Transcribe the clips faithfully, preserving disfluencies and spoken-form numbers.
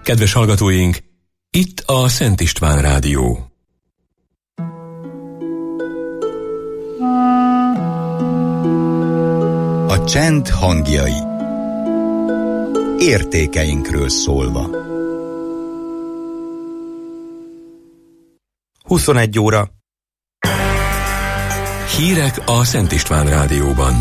Kedves hallgatóink, itt a Szent István Rádió. A csend hangjai. Értékeinkről szólva. huszonegy óra. Hírek a Szent István Rádióban.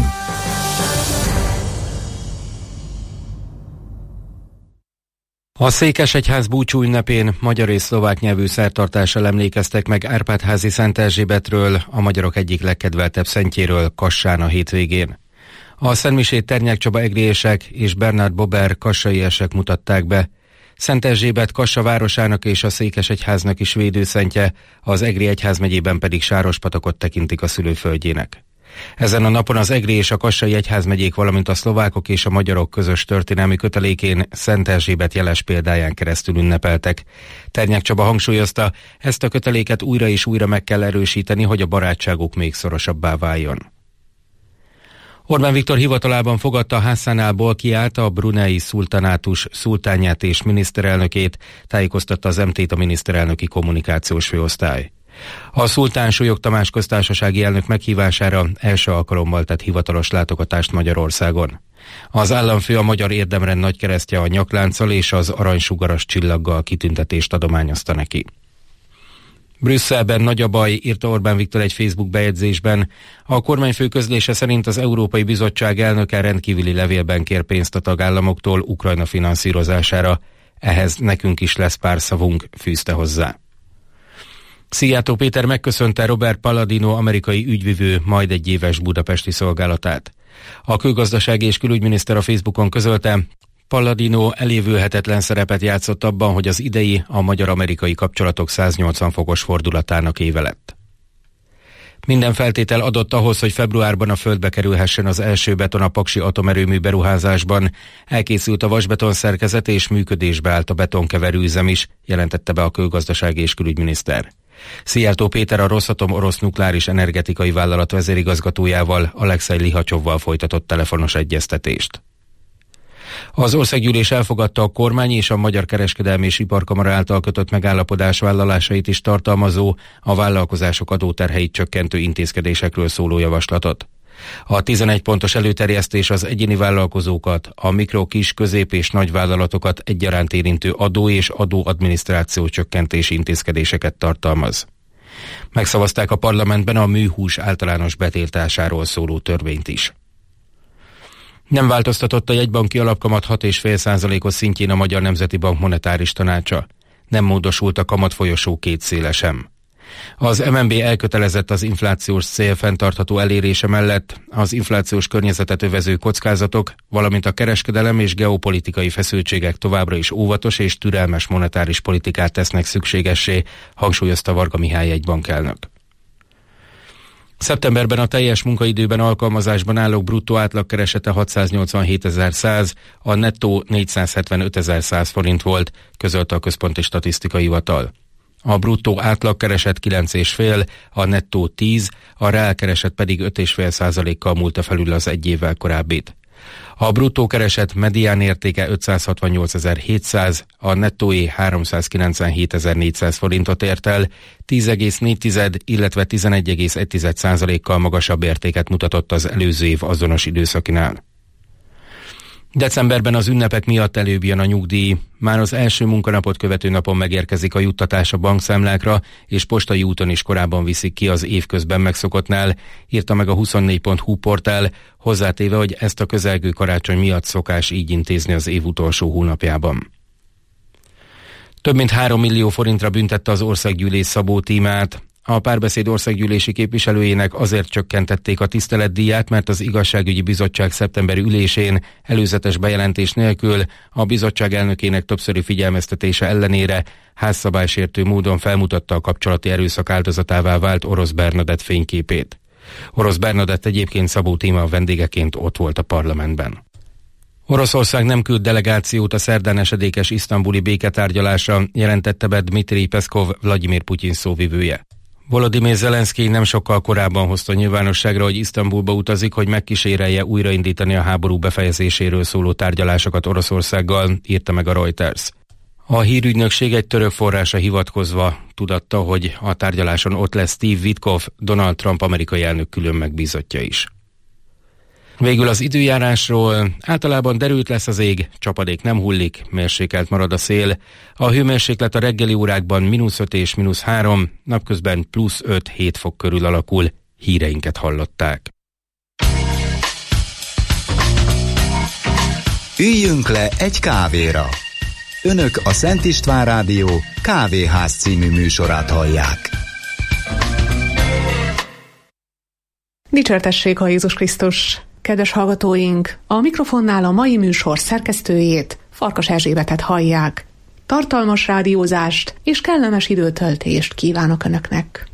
A Székesegyház búcsú ünnepén magyar és szlovák nyelvű szertartással emlékeztek meg Árpád-házi Szent Erzsébetről, a magyarok egyik legkedveltebb szentjéről, Kassán a hétvégén. A szentmisét Ternyák Csaba egriések és Bernard Bober kassaiesek mutatták be. Szent Erzsébet Kassa városának és a Székesegyháznak is védőszentje, az Egri egyházmegyében pedig Sárospatakot tekintik a szülőföldjének. Ezen a napon az Egri és a Kassai egyházmegyék, valamint a szlovákok és a magyarok közös történelmi kötelékén Szent Erzsébet jeles példáján keresztül ünnepeltek. Ternyák Csaba hangsúlyozta, ezt a köteléket újra és újra meg kell erősíteni, hogy a barátságuk még szorosabbá váljon. Orbán Viktor hivatalában fogadta Hassanalból kiállt a brunei szultanátus szultánját és miniszterelnökét, tájékoztatta az em té-t a miniszterelnöki kommunikációs főosztály. A szultán Súlyog Tamás köztársasági elnök meghívására első alkalommal tett hivatalos látogatást Magyarországon. Az államfő a magyar érdemrend nagykeresztje a nyaklánccal és az aranysugaras csillaggal kitüntetést adományozta neki. Brüsszelben nagy a baj, írta Orbán Viktor egy Facebook bejegyzésben. A kormányfő közlése szerint az Európai Bizottság elnöke rendkívüli levélben kér pénzt a tagállamoktól Ukrajna finanszírozására. Ehhez nekünk is lesz pár szavunk, fűzte hozzá. Szijjártó Péter megköszönte Robert Palladino amerikai ügyvivő majd egy éves budapesti szolgálatát. A külgazdasági és külügyminiszter a Facebookon közölte, Palladino elévülhetetlen szerepet játszott abban, hogy az idei a magyar-amerikai kapcsolatok száznyolcvan fokos fordulatának éve lett. Minden feltétel adott ahhoz, hogy februárban a földbe kerülhessen az első beton a paksi atomerőmű beruházásban. Elkészült a vasbeton szerkezet és működésbe állt a betonkeverőüzem is, jelentette be a külgazdasági és külügyminiszter. Szijjártó Péter a Rosatom orosz nukleáris energetikai vállalat vezérigazgatójával, Alexei Lihacsovval folytatott telefonos egyeztetést. Az országgyűlés elfogadta a kormány és a Magyar Kereskedelmi és Iparkamara által kötött megállapodás vállalásait is tartalmazó, a vállalkozások adóterheit csökkentő intézkedésekről szóló javaslatot. A tizenegy pontos előterjesztés az egyéni vállalkozókat, a mikro, kis, közép és nagy vállalatokat egyaránt érintő adó és adóadminisztráció csökkentési intézkedéseket tartalmaz. Megszavazták a parlamentben a műhús általános betiltásáról szóló törvényt is. Nem változtatott a jegybanki alapkamat hat egész öt százalékos szintjén a Magyar Nemzeti Bank monetáris tanácsa. Nem módosult a kamatfolyosó két széle sem. Az em en bé elkötelezett az inflációs cél fenntartható elérése mellett, az inflációs környezetet övező kockázatok, valamint a kereskedelem és geopolitikai feszültségek továbbra is óvatos és türelmes monetáris politikát tesznek szükségessé, hangsúlyozta Varga Mihály jegybankelnök. Szeptemberben a teljes munkaidőben alkalmazásban állók bruttó átlagkeresete hatszáznyolcvanhétezer-száz, a nettó négyszázhetvenötezer-száz forint volt, közölte a Központi Statisztikai Hivatal. A bruttó átlagkereset kilenc egész öt, a nettó tíz, a reálkereset pedig öt egész öt százalékkal múlta felül az egy évvel korábbit. A bruttó kereset medián értéke ötszázhatvannyolcezer-hétszáz, a nettóé háromszázkilencvenhétezer-négyszáz forintot ért el, tíz egész négy, illetve tizenegy egész egy százalékkal magasabb értéket mutatott az előző év azonos időszakinál. Decemberben az ünnepek miatt előbb jön a nyugdíj. Már az első munkanapot követő napon megérkezik a juttatás a bankszámlákra, és postai úton is korábban viszik ki az évközben megszokottnál, írta meg a huszonnégy pont hu portál, hozzátéve, hogy ezt a közelgő karácsony miatt szokás így intézni az év utolsó hónapjában. Több mint három millió forintra büntette az országgyűlés Szabó Tímát. A Párbeszéd országgyűlési képviselőjének azért csökkentették a tiszteletdíját, mert az Igazságügyi Bizottság szeptemberi ülésén előzetes bejelentés nélkül a bizottság elnökének többszöri figyelmeztetése ellenére házszabálysértő módon felmutatta a kapcsolati erőszak áldozatává vált Orosz Bernadett fényképét. Orosz Bernadett egyébként Szabó Tíma vendégeként ott volt a parlamentben. Oroszország nem küld delegációt a szerdán esedékes isztambuli béketárgyalásra, jelentette be Dmitrij Peszkov, Vladimir Putyin szóvivője. Volodymyr Zelenszkij nem sokkal korábban hozta nyilvánosságra, hogy Isztambulba utazik, hogy megkísérelje újraindítani a háború befejezéséről szóló tárgyalásokat Oroszországgal, írta meg a Reuters. A hírügynökség egy török forrása hivatkozva tudatta, hogy a tárgyaláson ott lesz Steve Witkoff, Donald Trump amerikai elnök külön megbízottja is. Végül az időjárásról: általában derült lesz az ég, csapadék nem hullik, mérsékelt marad a szél. A hőmérséklet a reggeli órákban mínusz öt és mínusz három, napközben plusz öt-hét fok körül alakul. Híreinket hallották. Üljünk le egy kávéra. Önök a Szent István Rádió Kávéház című műsorát hallják. Dicsértessék a Jézus Krisztus! Kedves hallgatóink, a mikrofonnál a mai műsor szerkesztőjét, Farkas Erzsébetet hallják. Tartalmas rádiózást és kellemes időtöltést kívánok Önöknek!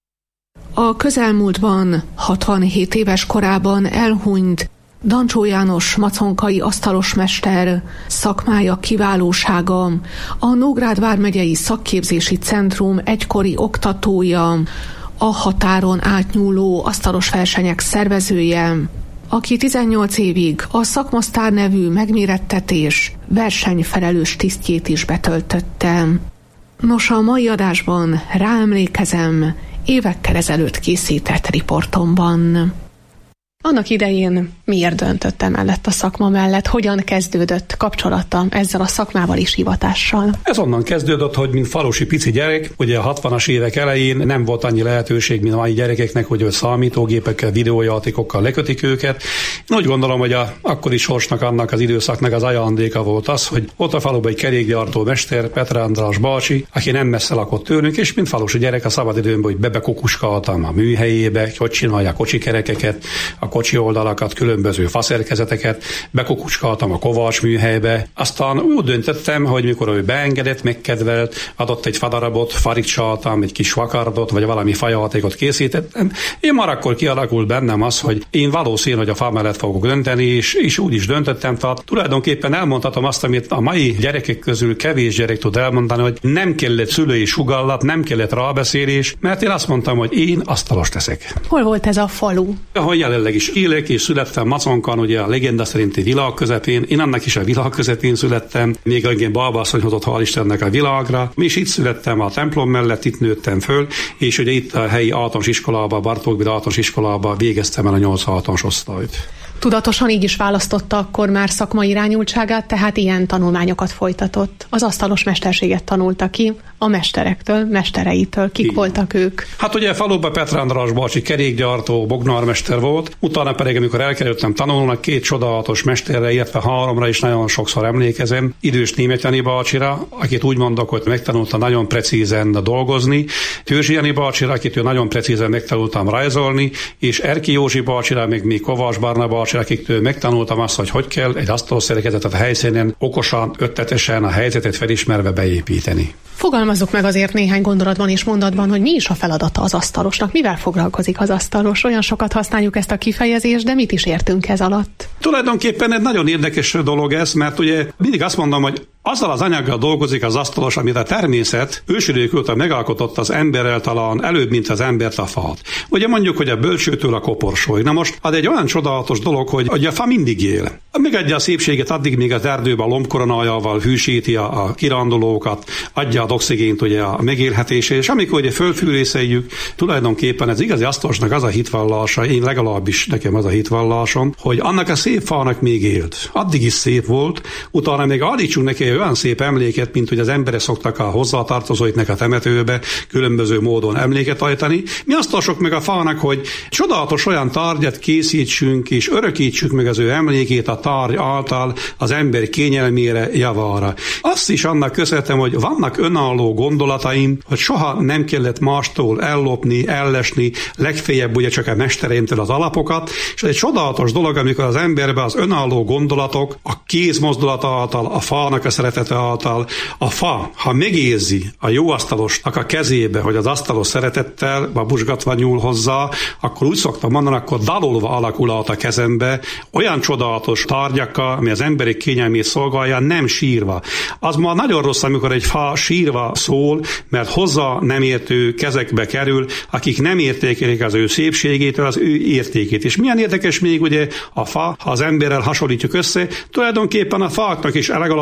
A közelmúltban, hatvanhét éves korában elhunyt Dancsó János maconkai asztalosmester szakmája, kiválósága, a Nógrád vármegyei szakképzési centrum egykori oktatója, a határon átnyúló asztalos versenyek szervezője, aki tizennyolc évig a szakmasztár nevű megmérettetés versenyfelelős tisztjét is betöltötte. Nos, a mai adásban ráemlékezem évekkel ezelőtt készített riportomban. Annak idején miért döntött emellett a szakma mellett? Hogyan kezdődött kapcsolata ezzel a szakmával és hivatással? Ez onnan kezdődött, hogy mint falusi pici gyerek, ugye a hatvanas évek elején nem volt annyi lehetőség, mint a mai gyerekeknek, hogy a számítógépekkel, videójátékokkal lekötik őket. Én úgy gondolom, hogy a akkori sorsnak, annak az időszaknak az ajándéka volt az, hogy ott a faluban egy kerékgyártó mester, Petre András bácsi, aki nem messze lakott tőlünk, és mint falusi gyerek a szabadidőmben, hogy bebekukuskaltam a műhelyébe, hogy csinálja a kocsikerekeket, a kocsi oldalakat, különböző faszerkezeteket, bekukucskaltam a kovács műhelybe. Aztán úgy döntöttem, hogy mikor ő beengedett, megkedvelt, adott egy fadarabot, farigcsaltam, egy kis vakardot, vagy valami fajátékot készítettem. Én már akkor kialakult bennem az, hogy én valószínű, hogy a fa mellett fogok dönteni, és, és úgy is döntöttem. Tehát tulajdonképpen elmondhatom azt, amit a mai gyerekek közül kevés gyerek tud elmondani, hogy nem kellett szülői sugallat, nem kellett rábeszélés, mert én azt mondtam, hogy én asztalos teszek. Hol volt ez a falu? Ahol jelenleg is élek, és születtem Maconkan, ugye a legenda szerinti világ közepén. Én annak is a világ közepén születtem, még engem Balbasszony hozott, hál' Istennek, a világra. És itt születtem a templom mellett, itt nőttem föl, és ugye itt a helyi általános iskolába, Bartókbida általános iskolába végeztem el a nyolc általános osztályt. Tudatosan így is választotta akkor már szakmai irányultságát, tehát ilyen tanulmányokat folytatott. Az asztalos mesterséget tanulta ki a mesterektől, mestereitől. Kik Igen. voltak ők? Hát ugye faluban Petre András bácsi kerékgyártó, bognármester volt, utána pedig, amikor elkerültem tanulónak, két csodálatos mesterre, illetve háromra is nagyon sokszor emlékezem. Idős Németh Jani bácsira, akit úgy mondok, hogy megtanulta nagyon precízen dolgozni, Törzsi Jani bácsira, akit ő nagyon precízen megtanultam rajzolni, és Erki Józsi bácsira, még még Kovács Barna bácsira, akiktől megtanultam azt, hogy hogy kell egy asztalszerkezetet a helyszínen okosan, ötletesen, a helyzetet felismerve beépíteni. Fogalmazzuk meg azért néhány gondolatban és mondatban, hogy mi is a feladata az asztalosnak, mivel foglalkozik az asztalos. Olyan sokat használjuk ezt a kifejezést, de mit is értünk ez alatt? Tulajdonképpen egy nagyon érdekes dolog ez, mert ugye mindig azt mondom, hogy azzal az anyaggal dolgozik az asztalos, amit a természet ősidők óta megalkotott az emberrel, talán előbb, mint az embert, a fát. Ugye mondjuk, hogy a bölcsőtől a koporsóig. Na most, az egy olyan csodálatos dolog, hogy, hogy a fa mindig él. Megadja a szépséget addig, míg az erdőben a lombkoronájával hűsíti a, a kirándulókat, adja az oxigént ugye a megélhetésére, és amikor ugye fölfűrészeljük, tulajdonképpen ez igazi asztalosnak az a hitvallása, én legalábbis nekem az a hitvallásom, hogy annak a szép fának még élt. Addig is szép volt, utána még állítsunk neki olyan szép emléket, mint hogy az emberek szoktak a hozzátartozóiknak a temetőbe különböző módon emléket ajtani. Mi asztalosok meg a fának, hogy csodálatos olyan tárgyat készítsünk és örökítsük meg az ő emlékét a tárgy által az ember kényelmére, javára. Azt is annak köszönhetem, hogy vannak önálló gondolataim, hogy soha nem kellett mástól ellopni, ellesni, legfeljebb ugye csak a mestereimtől az alapokat, és ez egy csodálatos dolog, amikor az emberben az önálló gondolatok, a kézmozdulat által, a fának a szeretete által, a fa, ha megérzi a jó asztalosnak a kezébe, hogy az asztalos szeretettel, babusgatva nyúl hozzá, akkor úgy szoktam mondani, akkor dalolva alakul át a kezembe, olyan csodálatos tárgyakkal, ami az emberi kényelmét szolgálja, nem sírva. Az ma nagyon rossz, amikor egy fa sírva szól, mert hozzá nem értő kezekbe kerül, akik nem értékelik az ő szépségét, az ő értékét. És milyen érdekes még ugye a fa, ha az emberrel hasonlítjuk össze, tulajdonképpen a fáknak is legalábbis Európában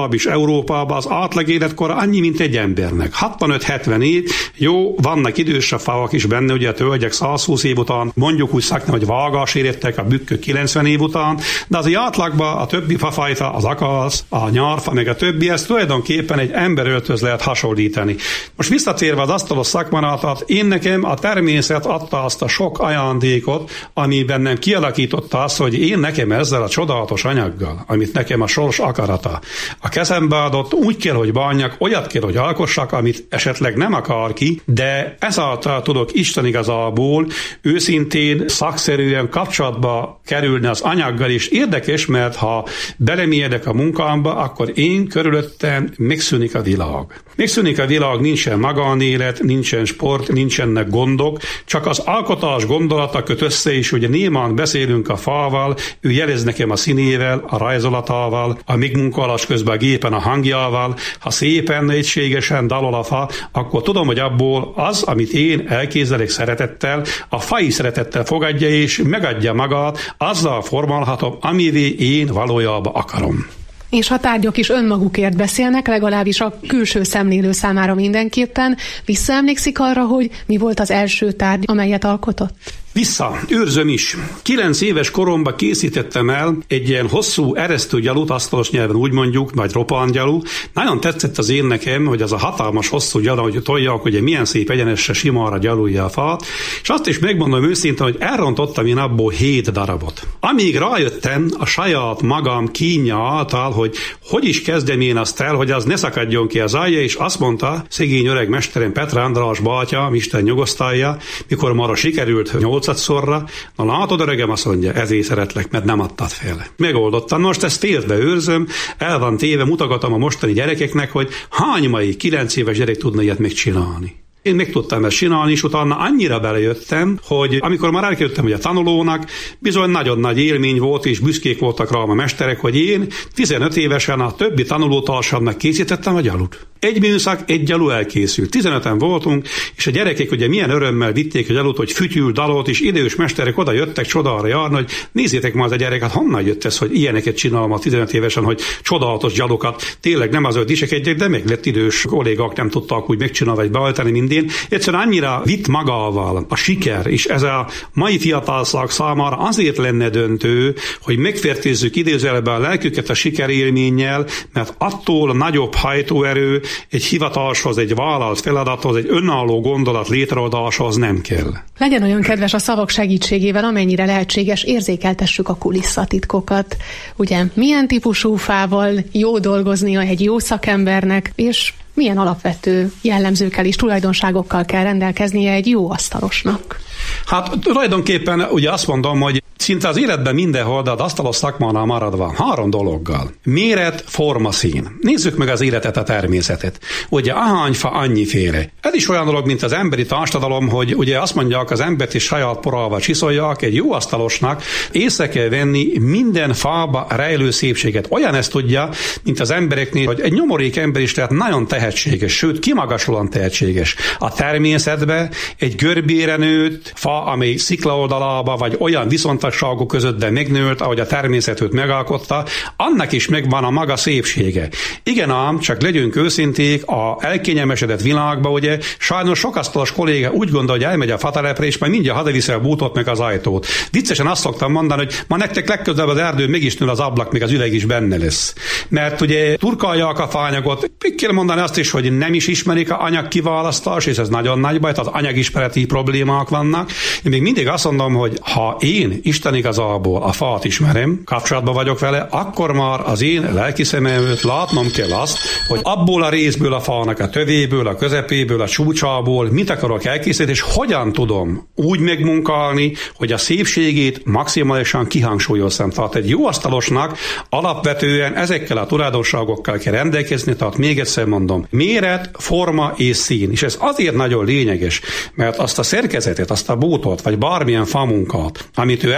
Európában az átlag életkora annyi, mint egy embernek. hatvanöt-hetven év, jó, vannak idősebb favak is benne, ugye a tölgyek százhúsz év után, mondjuk úgy szakni, hogy vágás érettek, a bükkök kilencven év után, de az átlagban a többi fafajta, az akasz, a nyarfa, meg a többi, ez tulajdonképpen egy emberöltöz lehet hasonlítani. Most visszatérve az asztalos szakmanatot, én nekem a természet adta azt a sok ajándékot, ami bennem kialakította azt, hogy én nekem ezzel a csodálatos anyaggal, amit nekem a sors akarata, a kezembe adott, úgy kell, hogy bánjak, olyat kell, hogy alkossak, amit esetleg nem akar ki, de ezáltal tudok Isten igazából őszintén, szakszerűen kapcsolatba kerülni az anyaggal, és érdekes, mert ha belemérdek a munkámba, akkor én körülöttem megszűnik a világ. Megszűnik a világ, nincsen magánélet, nincsen sport, nincsenek gondok, csak az alkotás gondolata köt össze, és ugye némán beszélünk a fával, ő jelez nekem a színével, a rajzolatával, a megmunkálás közben a gépen a hangjával. Ha szépen, egységesen dalol a fa, akkor tudom, hogy abból az, amit én elképzelek szeretettel, a fa is szeretettel fogadja és megadja magát, azzal formálhatom, amivé én valójában akarom. És ha tárgyak is önmagukért beszélnek, legalábbis a külső szemlélő számára mindenképpen, visszaemlékszik arra, hogy mi volt az első tárgy, amelyet alkotott? Vissza, őrzöm is. Kilenc éves koromban készítettem el egy ilyen hosszú eresztő gyalut, asztalos nyelven úgy mondjuk, vagy ropángyalú. Nagyon tetszett az én nekem, hogy az a hatalmas hosszú gyalu, hogy toljak, ugye milyen szép egyenesre simára gyalulja a fát, és azt is megmondom őszintén, hogy elrontottam én abból hét darabot. Amíg rájöttem a saját magam kínja által, hogy hogy is kezdem én azt el, hogy az ne szakadjon ki az alja, és azt mondta szegény öreg mesterem Petra András bátya, Isten nyugosztalja, mikor marra sikerült nyolcadszorra, na látod öregem, azt mondja, ezért szeretlek, mert nem adtad fel. Megoldottam, most ezt félbe őrzöm, el van téve, mutogatom a mostani gyerekeknek, hogy hány mai kilenc éves gyerek tudna ilyet megcsinálni. Én meg tudtam ezt csinálni, és utána annyira belejöttem, hogy amikor már elkerültem, hogy a tanulónak, bizony nagyon nagy élmény volt, és büszkék voltak rám a mesterek, hogy én tizenöt évesen a többi tanulótársamnak készítettem a gyalut. Egy műszak, egy gyalu elkészült. tizenöten voltunk, és a gyerekek ugye milyen örömmel vitték a gyalut, hogy fütyül, dalolt, és idős mesterek oda jöttek csodára járni, hogy nézzétek ma az a gyerek, hát honnan jött ez, hogy ilyeneket csinálom a tizenöt évesen, hogy csodálatos gyalukat. Tényleg nem az, hogy disekedjek, de meg lett idős kollégák, nem tudtak úgy megcsinálni, vagy beállítani mindén. Egyszerűen annyira vitt magával a siker, és ez a mai fiatalság számára azért lenne döntő, hogy megfertőzzük idézőjelben a lelküket a sikerélménnyel, mert attól nagyobb hajtóerő egy hivatáshoz, egy vállalt feladathoz, egy önálló gondolat létrehozáshoz nem kell. Legyen olyan kedves, a szavak segítségével, amennyire lehetséges, érzékeltessük a kulisszatitkokat. Ugye milyen típusú fával jó dolgoznia egy jó szakembernek, és milyen alapvető jellemzőkkel és tulajdonságokkal kell rendelkeznie egy jó asztalosnak? Hát tulajdonképpen ugye azt mondom, hogy szinte az életben mindenhol, de az asztalos szakmánál maradva három dologgal. Méret, forma, szín. Nézzük meg az életet, a természetet. Ugye ahány fa, annyiféle. Ez is olyan dolog, mint az emberi társadalom, hogy ugye azt mondják, az embert is saját porával csiszolják, egy jó asztalosnak észre kell venni minden fába rejlő szépséget. Olyan ezt tudja, mint az embereknél, hogy egy nyomorék ember is lehet nagyon tehetséges, sőt kimagaslóan tehetséges. A természetbe egy görbére nőtt fa, amely sziklaoldalába, vagy olyan viszontagságok között, de megnőtt, ahogy a természet őt megalkotta, annak is megvan a maga szépsége. Igen ám, csak legyünk őszinték, a elkényelmesedett világban, ugye sajnos sok asztalos kolléga úgy gondolja, hogy elmegy a fatelepre, és majd mindjárt hazaviszi a bútot meg az ajtót. Viccesen azt szoktam mondani, hogy ma nektek legközelebb az erdő mégis nő az ablak, még az üveg is benne lesz. Mert ugye turkálják a faanyagot, meg kell mondani azt is, hogy nem is ismerik a anyag kiválasztás, és ez nagyon nagy baj, tehát anyagismereti problémák vannak. Én még mindig azt mondom, hogy ha én Isten igazából a fát ismerem, kapcsolatban vagyok vele, akkor már az én lelki szemem előtt látnom kell azt, hogy abból a részből a fának, a tövéből, a közepéből, a csúcsából mit akarok elkészíteni, és hogyan tudom úgy megmunkálni, hogy a szépségét maximálisan kihangsúlyozzam. Tehát egy jó asztalosnak alapvetően ezekkel a tulajdonságokkal kell rendelkezni, tehát még egyszer mondom, méret, forma és szín. És ez azért nagyon lényeges, mert azt a szerkezetet, azt a bútot, vagy bármilyen famunkát, amit ő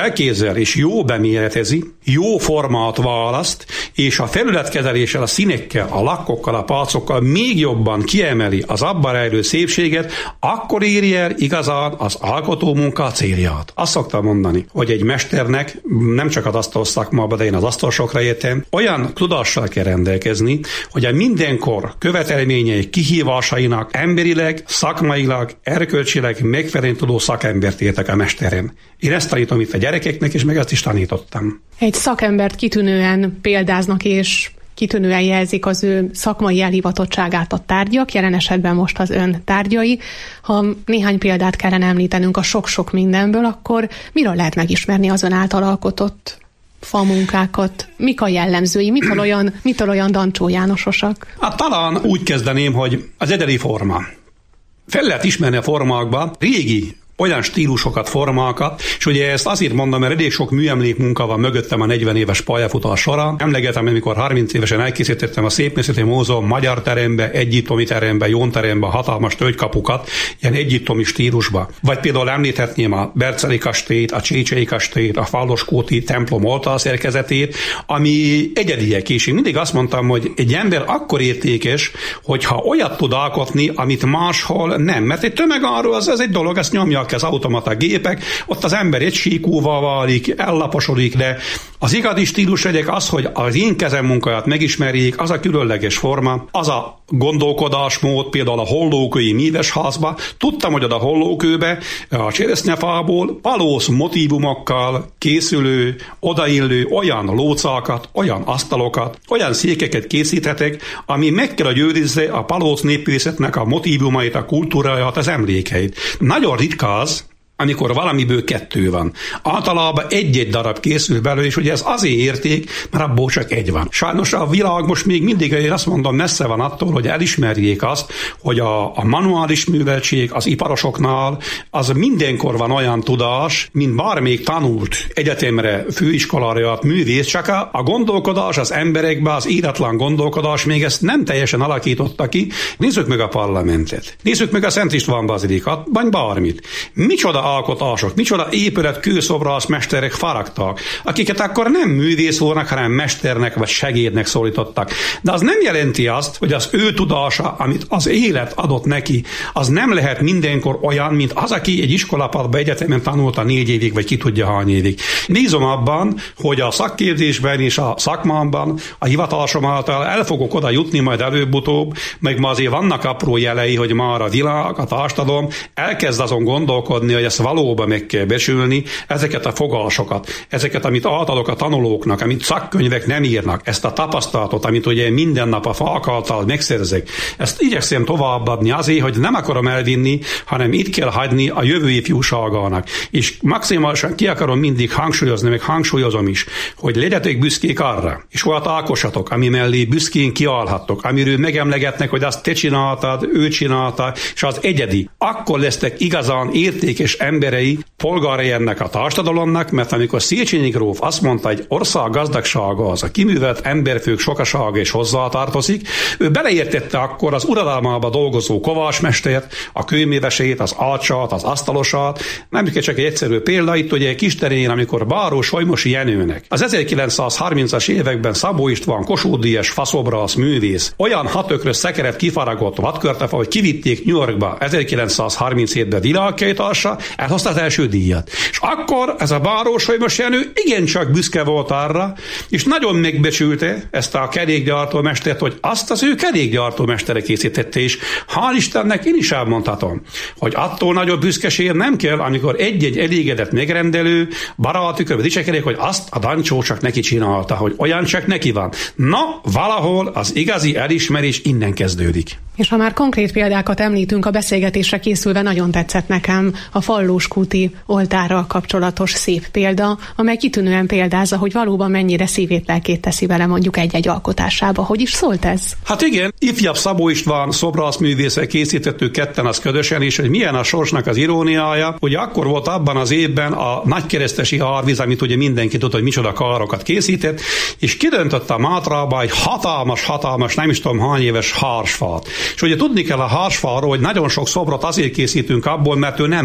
elképzel és jó beméretezi, jó formát választ, és a felületkezeléssel, a színekkel, a lakkokkal, a palcokkal még jobban kiemeli az abban rejlő szépséget, akkor éri el igazán az alkotó munka célját. Azt szoktam mondani, hogy egy mesternek nem csak az asztal szakmában, de én az asztalsokra értem, olyan tudással kell rendelkezni, hogy a mindenkor követelményei kihívásainak emberileg, szakmailag, erkölcsileg megfelelően tudó szakembert értek a mesteren. Én ezt tanítom itt a gyerekeknek, és meg ezt is tanítottam. Egy szakembert kitűnően példáznak, és kitűnően jelzik az ő szakmai elhivatottságát a tárgyak, jelen esetben most az ön tárgyai. Ha néhány példát kellene említenünk a sok-sok mindenből, akkor miről lehet megismerni az ön által alkotott famunkákat? Mik a jellemzői? Mitől olyan, mitől olyan Dancsó Jánososak? Hát talán úgy kezdeném, hogy az ederi forma. Fel lehet ismerni a formákba régi olyan stílusokat, formákat, és ugye ezt azért mondom, mert elég sok műemlék munka van mögöttem a negyven éves pályafutás során. Emlegetem, amikor harminc évesen elkészítettem a Szépművészeti Múzeum magyar terembe, egyiptomi terembe, Jón terembe hatalmas tölgykapukat, ilyen egyiptomi stílusba. Vagy például említhetném a Berceli kastélyt, a Csécsei kastélyt, a Falloskóti templom oltárszerkezetét, ami egyediek, és én mindig azt mondtam, hogy egy ember akkor értékes, hogyha olyat tud alkotni, amit máshol nem. Mert egy tömegáró az, az egy dolog, ezt nyomja az automata gépek, ott az ember egy síkúval válik, ellaposodik, de az igazi stílus legyek az, hogy az én kezem munkáját megismerjék, az a különleges forma, az a gondolkodásmód, például a hollókői mívesházba. Tudtam, hogy oda a hollókőbe a cseresznyefából palósz motívumokkal készülő, odaillő olyan lócákat, olyan asztalokat, olyan székeket készíthetek, ami meg kell, hogy őrizze a palóc népművészetnek a motívumait, a kultúráját, az emlékeit. Nagyon ritka az, amikor valamiből kettő van. Általában egy-egy darab készül belőle, és ugye ez azért érték, mert abból csak egy van. Sajnos a világ most még mindig, én azt mondom, messze van attól, hogy elismerjék azt, hogy a, a manuális műveltség az iparosoknál az mindenkor van olyan tudás, mint bármelyik tanult egyetemre, főiskolára járt művész, csak a, a gondolkodás az emberekben, az íratlan gondolkodás még ezt nem teljesen alakította ki. Nézzük meg a parlamentet. Nézzük meg a Szent István bazilikát, vagy bármit. Micsoda alkotások, micsoda épület kőszobrász mesterek faragtak, akiket akkor nem művész volnak, hanem mesternek vagy segédnek szólítottak. De az nem jelenti azt, hogy az ő tudása, amit az élet adott neki, az nem lehet mindenkor olyan, mint az, aki egy iskolapadba egyetemen tanulta négy évig, vagy ki tudja hány évig. Bízom abban, hogy a szakképzésben és a szakmámban, a hivatásom által el fogok oda jutni majd előbb-utóbb, meg ma azért vannak apró jelei, hogy már a világ, a társadalom elkezd azon gondolkodni, hogy ezt valóban meg kell becsülni, ezeket a fogásokat, ezeket, amit átadok a tanulóknak, amit szakkönyvek nem írnak, ezt a tapasztalatot, amit ugye minden nap a falk által megszerzek, ezt igyekszem továbbadni azért, hogy nem akarom elvinni, hanem itt kell hagyni a jövő ifjúságának. És maximálisan ki akarom mindig hangsúlyozni, meg hangsúlyozom is, hogy legyetek büszkék arra, és olyat alkossatok, ami mellé büszkén kiállhattok, amiről megemlegetnek, hogy azt te csináltad, ő csinálta, és az egyedi. Akkor lesztek igazán értékes emberei, polgárai ennek a társadalomnak, mert amikor Széchenyi gróf azt mondta, hogy ország gazdagsága az a kiművelt emberfők sokasága és hozzátartozik, ő beleértette akkor az uradalmába dolgozó kovácsmestert, a kőművesét, az ácsát, az asztalosát. Nem csak egy egyszerű példa, itt ugye Kisterén, amikor Báró Solymosi Jenőnek az ezerkilencszázharmincas években Szabó István Kossuth Díjas faszobrász művész olyan hatökrös szekeret kifaragott vadkörtefa, hogy kivitték New Yorkba ezerkilencszázharminchétben világkiállításra, elhozta az első díjat. És akkor ez a Báró Solymosi Jenő igencsak büszke volt arra, és nagyon megbecsülte ezt a kerékgyártó mestert, hogy azt az ő kerékgyártó mestere készítette, és hál' Istennek én is elmondhatom, hogy attól nagyobb büszkeség nem kell, amikor egy-egy elégedett megrendelő barátükörbe dicsekedik, hogy azt a Dancsó csak neki csinálta, hogy olyan csak neki van. Na, valahol az igazi elismerés innen kezdődik. És ha már konkrét példákat említünk, a beszélgetésre készülve nagyon tetszett nekem a Falloskúti oltárral kapcsolatos szép példa, amely kitűnően példázza, hogy valóban mennyire szívét, lelkét teszi bele mondjuk egy-egy alkotásába. Hogy is szólt ez? Hát igen, ifjabb Szabó István szobrászművészek készítettük ketten az közösen is, hogy milyen a sorsnak az iróniája, hogy akkor volt abban az évben a nagykeresztesi árvíz, amit ugye mindenki tudta, hogy micsoda karokat készített, és kidöntött a Mátrába egy hatalmas, hatalmas, nem is tudom hány éves hársfát. És ugye tudni kell a hársfáról, hogy nagyon sok szobrot azért készítünk abból, mert ő nem reped.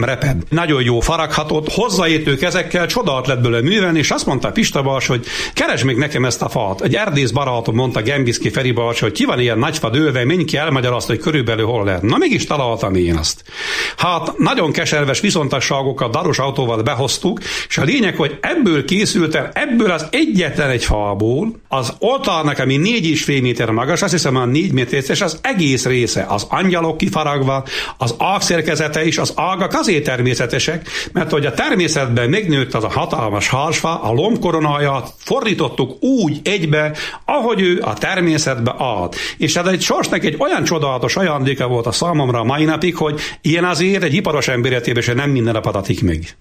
nagyon jó faraghatót, hozzáértő kezekkel csodát lett belőle művelni, és azt mondta Pista bács, hogy keresd meg nekem ezt a fát. Egy erdész barátom mondta Gembiszki Feri bács, hogy ki van ilyen nagy fa dőlve, menj ki elmagyarázta, hogy körülbelül hol lehet. Na mégis találtam én azt. Hát nagyon keserves viszontagságokat daros autóval behoztuk, és a lényeg, hogy ebből készült el, ebből az egyetlen egy fából, az oltárnak, ami négy és fél méter magas, azt hiszem a négy méter, és az egész része, az angyalok kifaragva, az ágszerkezete is, az ágak azért természetesek, mert hogy a természetben megnőtt az a hatalmas hársfa, a lombkoronáját fordítottuk úgy egybe, ahogy ő a természetbe állt. És ez egy sorsnak egy olyan csodálatos ajándéka volt a számomra a mai napig, hogy ilyen azért egy iparos ember életében sem nem minden nap adatik meg.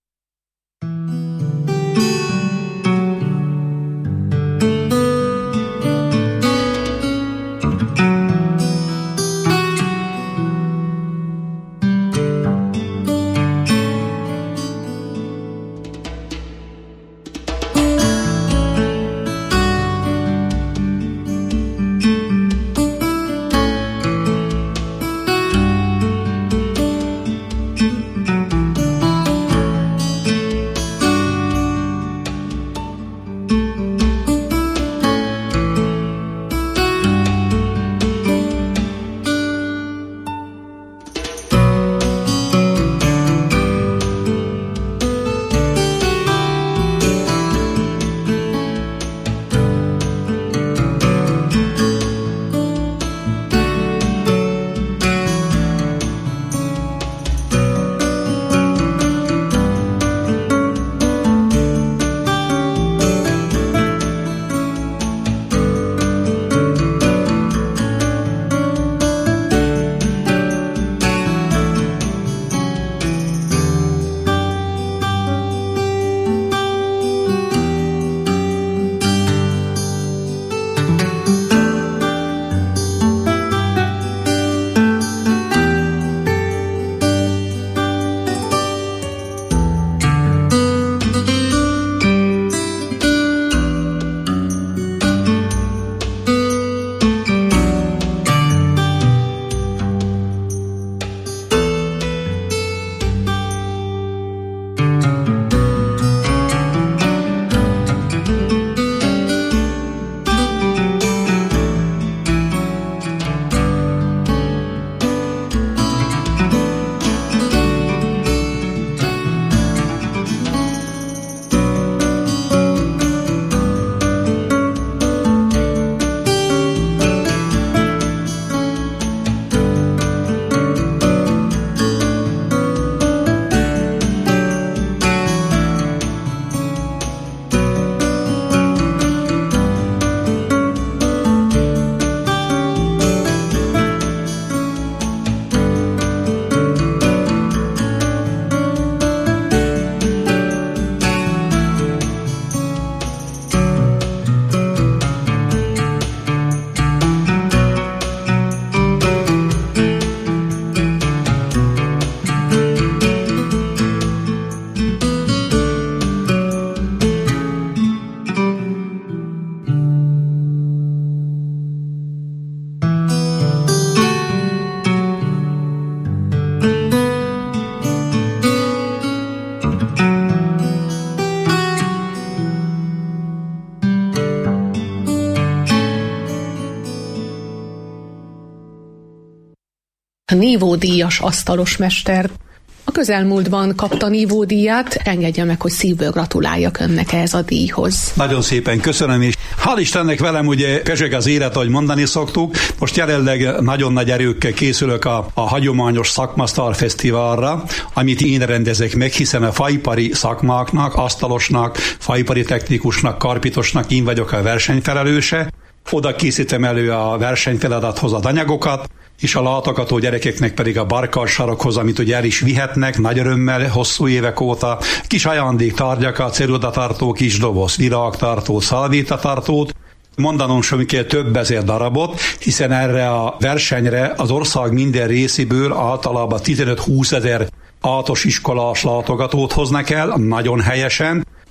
A nívódíjas asztalos mester a közelmúltban kapta nívódíjat, engedje meg, hogy szívből gratuláljak önnek ehhez a díjhoz. Nagyon szépen köszönöm, és hál' Istennek velem ugye pezseg az élet, ahogy mondani szoktuk. Most jelenleg nagyon nagy erőkkel készülök a, a hagyományos szakmasztal fesztiválra, amit én rendezek meg, hiszen a faipari szakmáknak, asztalosnak, faipari technikusnak, karpitosnak én vagyok a versenyfelelőse. Oda készítem elő a versenyfeladathoz az anyagokat, és a látogató gyerekeknek pedig a barkarsarokhoz, amit ugye el is vihetnek nagy örömmel hosszú évek óta, kis ajándéktárgyakat, cerudatartó, kis doboz, virágtartót, szalvétatartót. Mondanom sem kell több ezer darabot, hiszen erre a versenyre az ország minden részéből általában tizenöt-húsz ezer általános iskolás látogatót hoznak el, nagyon helyesen,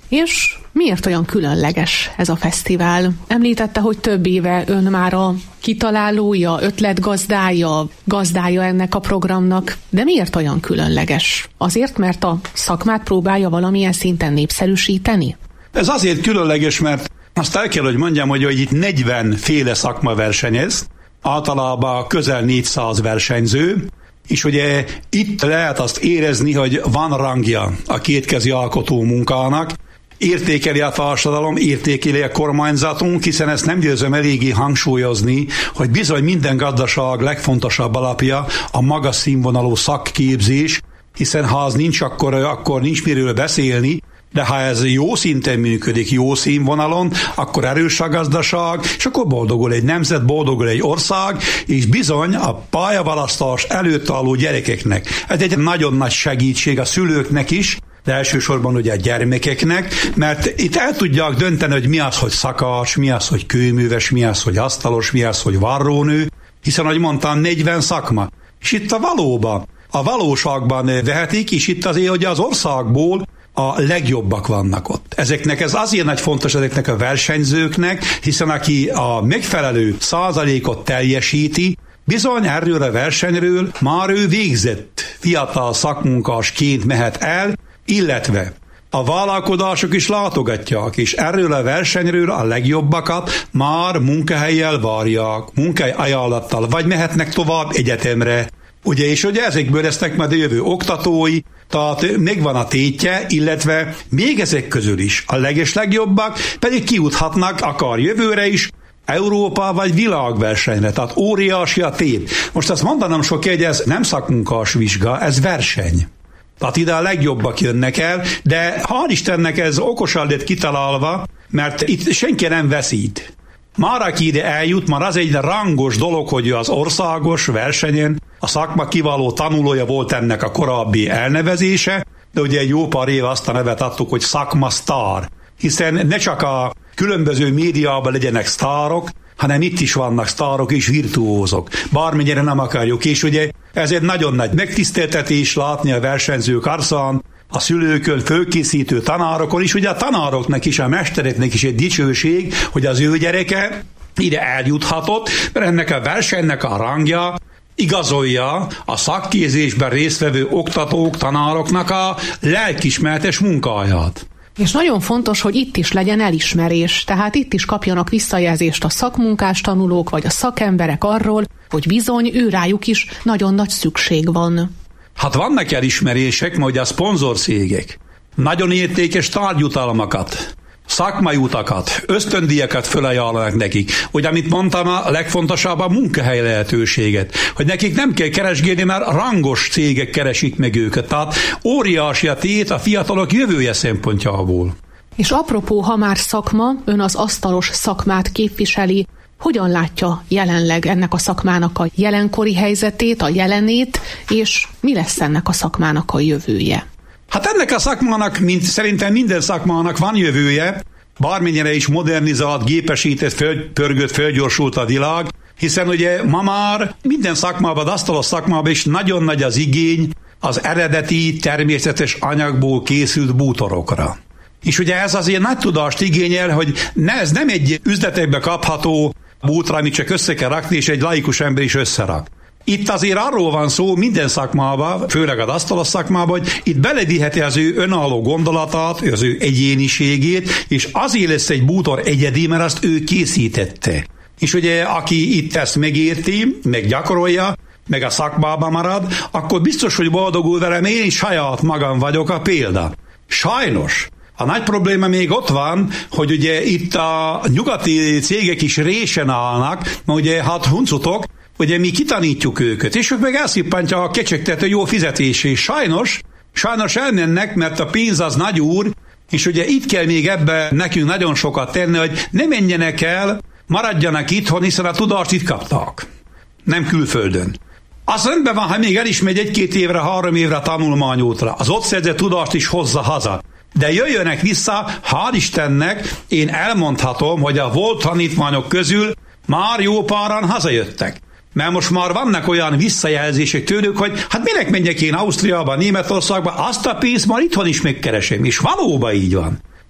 És miért olyan különleges ez a fesztivál? Említette, hogy több éve ön már a kitalálója, ötletgazdája, gazdája ennek a programnak, de miért olyan különleges? Azért, mert a szakmát próbálja valamilyen szinten népszerűsíteni? Ez azért különleges, mert azt el kell, hogy mondjam, hogy, hogy itt negyven féle szakma versenyez, általában közel négyszáz versenyző, és ugye itt lehet azt érezni, hogy van rangja a kétkezi alkotó munkának, értékeli a társadalom, értékeli a kormányzatunk, hiszen ezt nem győzöm eléggé hangsúlyozni, hogy bizony minden gazdaság legfontosabb alapja a magas színvonalú szakképzés, hiszen ha az nincs, akkor, akkor nincs miről beszélni, de ha ez jó szinten működik, jó színvonalon, akkor erős a gazdaság, és akkor boldogul egy nemzet, boldogul egy ország, és bizony a pályaválasztás előtt álló gyerekeknek. Ez egy nagyon nagy segítség a szülőknek is, de elsősorban ugye a gyermekeknek, mert itt el tudják dönteni, hogy mi az, hogy szakács, mi az, hogy kőműves, mi az, hogy asztalos, mi az, hogy varrónő, hiszen, ahogy mondtam, negyven szakma. És itt a valóban, a valóságban vehetik, és itt azért, hogy az országból a legjobbak vannak ott. Ezeknek ez azért nagy fontos ezeknek a versenyzőknek, hiszen aki a megfelelő százalékot teljesíti, bizony erről a versenyről már ő végzett fiatal szakmunkásként mehet el, illetve a vállalkozások is látogatják, és erről a versenyről a legjobbakat már munkahelyjel várják, munkahely ajánlattal, vagy mehetnek tovább egyetemre. Ugye, és ugye ezekből lesznek majd a jövő oktatói, tehát megvan a tétje, illetve még ezek közül is a legeslegjobbak pedig kijuthatnak akár jövőre is, Európa vagy világversenyre, tehát óriási a tét. Most azt mondanom sok, hogy ez nem szakmunkás vizsga, ez verseny. Tehát ide a legjobbak jönnek el, de hál' Istennek ez okosan lett kitalálva, mert itt senki nem veszít. Már aki ide eljut, már az egy rangos dolog, hogy az országos versenyen a szakma kiváló tanulója volt ennek a korábbi elnevezése, de ugye egy jó pár éve azt a nevet adtuk, hogy szakma sztár, hiszen ne csak a különböző médiában legyenek sztárok, hanem itt is vannak sztárok és virtuózok, bármennyire nem akarjuk, és ugye ez egy nagyon nagy megtiszteltetés látni a versenyzők arcán, a szülőkön, fölkészítő tanárokon is, ugye a tanároknak is, a mestereknek is egy dicsőség, hogy az ő gyereke ide eljuthatott, mert ennek a versenynek a rangja igazolja a szakképzésben résztvevő oktatók, tanároknak a lelkismeretes munkáját. És nagyon fontos, hogy itt is legyen elismerés, tehát itt is kapjanak visszajelzést a szakmunkás tanulók vagy a szakemberek arról, hogy bizony ő rájuk is nagyon nagy szükség van. Hát vannak elismerések, mert ugye a szponzorcégek nagyon értékes tárgyutalmakat, szakmai utakat, ösztöndíjakat fölajánlanak nekik. Ugye, amit mondtam, a legfontosabb a munkahely lehetőséget, hogy nekik nem kell keresgélni, mert rangos cégek keresik meg őket. Tehát óriási a tét a fiatalok jövője szempontjából. És apropó, ha már szakma, ön az asztalos szakmát képviseli, hogyan látja jelenleg ennek a szakmának a jelenkori helyzetét, a jelenét, és mi lesz ennek a szakmának a jövője? Hát ennek a szakmának, mint szerintem minden szakmának van jövője, bármennyire is modernizált, gépesített, fölpörgött, fölgyorsult a világ, hiszen ugye ma már minden szakmában, asztalos szakmában is nagyon nagy az igény az eredeti, természetes anyagból készült bútorokra. És ugye ez azért nagy tudást igényel, hogy ne, ez nem egy üzletekbe kapható bútra, amit csak össze kell rakni, és egy laikus ember is összerak. Itt azért arról van szó minden szakmában, főleg az asztalos szakmában, hogy itt belediheti az ő önálló gondolatát, az ő egyéniségét, és azért lesz egy bútor egyedi, mert azt ő készítette. És ugye, aki itt ezt megérti, meg gyakorolja, meg a szakmában marad, akkor biztos, hogy boldogul velem, én is saját magam vagyok a példa. Sajnos a nagy probléma még ott van, hogy ugye itt a nyugati cégek is résen állnak, mert ugye hát huncutok, ugye mi kitanítjuk őket, és ők meg elszippantja a kecsegtető jó fizetés, és sajnos, sajnos elmennek, mert a pénz az nagy úr, és ugye itt kell még ebbe nekünk nagyon sokat tenni, hogy ne menjenek el, maradjanak itthon, hiszen a tudást itt kaptak, nem külföldön. Az rendben van, ha még el is megy egy-két évre, három évre tanulmányútra, az ott szerzett tudást is hozza haza. De jöjjönek vissza, hál' Istennek, én elmondhatom, hogy a volt tanítványok közül már jó páran hazajöttek. Mert most már vannak olyan visszajelzések tőlük, hogy hát minek menjek én Ausztriába, Németországba, azt a pénzt már itthon is megkeresem, és valóban így van.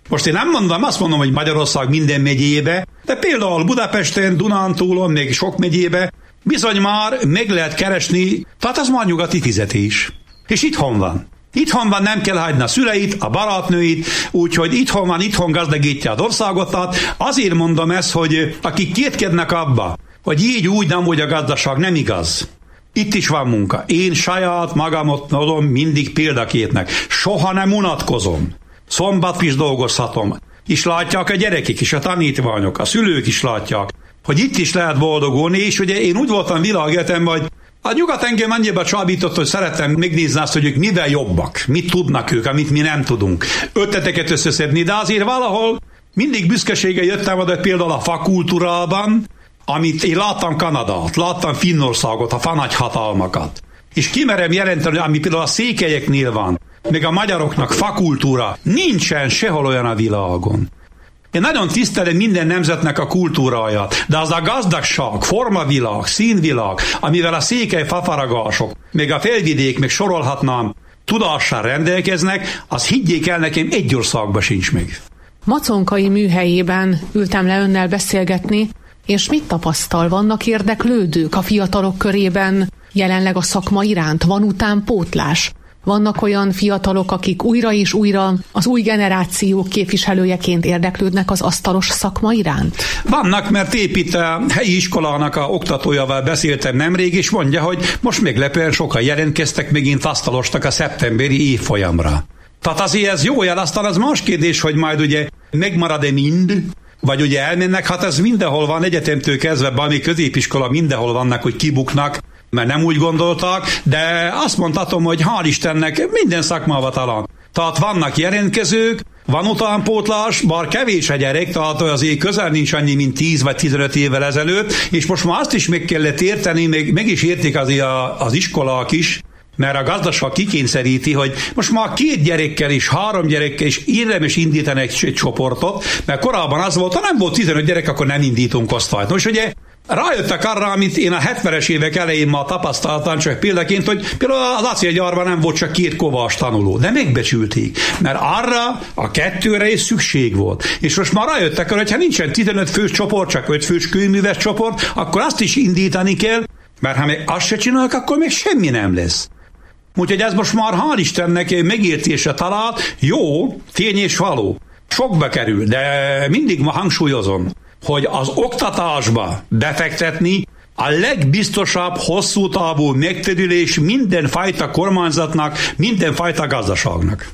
Most én nem mondom, azt mondom, hogy Magyarország minden megyébe, de például Budapesten, Dunántúlon, még sok megyébe bizony már meg lehet keresni, tehát az már nyugati fizetés. És itthon van. Itthon van, nem kell hagyni a szüleit, a barátnőit, úgyhogy itthon van, itthon gazdagítja az országot. Tehát azért mondom ezt, hogy akik kétkednek abba, hogy így úgy nem úgy a gazdaság, nem igaz. Itt is van munka. Én saját magamot adom mindig példaképnek. Soha nem unatkozom. Szombat is dolgozhatom. És látják a gyerekek is, a tanítványok, a szülők is látják, hogy itt is lehet boldogulni, és ugye én úgy voltam világegyetemben, hogy a nyugat engem annyiba csábított, hogy szerettem megnézni azt, hogy ők mivel jobbak, mit tudnak ők, amit mi nem tudunk. Ötleteket összeszedni, de azért valahol mindig büszkeséggel jöttem oda például a fakultúrában, amit én láttam Kanadát, láttam Finnországot, a fanagyhatalmakat. És kimerem jelenteni, ami például a székelyeknél van, még a magyaroknak fakultúra, nincsen sehol olyan a világon. Én nagyon tisztelem minden nemzetnek a kultúráját, de az a gazdagság, formavilág, színvilág, amivel a székely fafaragások, még a felvidék, még sorolhatnám, tudással rendelkeznek, az higgyék el nekem, egy országban sincs meg. Maconkai műhelyében ültem le önnel beszélgetni, és mit tapasztal? Vannak érdeklődők a fiatalok körében jelenleg a szakma iránt? Van utánpótlás? Vannak olyan fiatalok, akik újra és újra az új generációk képviselőjeként érdeklődnek az asztalos szakma iránt? Vannak, mert épp itt a helyi iskolának a oktatójával beszéltem nemrég, és mondja, hogy most meglepően sokan jelentkeztek megint asztalostak a szeptemberi évfolyamra. Tehát azért ez jó jel, aztán az más kérdés, hogy majd ugye megmarad-e mind, vagy ugye elmennek, hát ez mindenhol van, egyetemtől kezdve, bármi középiskola mindenhol vannak, hogy kibuknak, mert nem úgy gondoltak, de azt mondhatom, hogy hál' Istennek minden szakmában talán. Tehát vannak jelentkezők, van utánpótlás, bár kevés a gyerek, tehát azért közel nincs annyi, mint tíz vagy tizenöt évvel ezelőtt, és most már azt is meg kellett érteni, meg, meg is értik azért a, az iskolák is, mert a gazdaság kikényszeríti, hogy most már két gyerekkel is, három gyerekkel is érdemes indítani egy, egy csoportot, mert korábban az volt, ha nem volt tizenöt gyerek, akkor nem indítunk osztályt. Most ugye rájöttek arra, amit én a hetvenes évek elején már tapasztaltam, csak példaként, hogy például az acélgyárban nem volt csak két kovás tanuló, de megbecsülték, mert arra a kettőre is szükség volt. És most már rájöttek arra, hogy ha nincsen tizenöt fős csoport, csak öt fős kőműves csoport, akkor azt is indítani kell, mert ha még azt se csinálnak, akkor még semmi nem lesz. Úgyhogy ez most már hál' Istennek megértése talált, jó, tény és való, sokba kerül, de mindig ma hangsúlyozom, hogy az oktatásba befektetni a legbiztosabb, hosszú távú megtérülés mindenfajta kormányzatnak, mindenfajta gazdaságnak.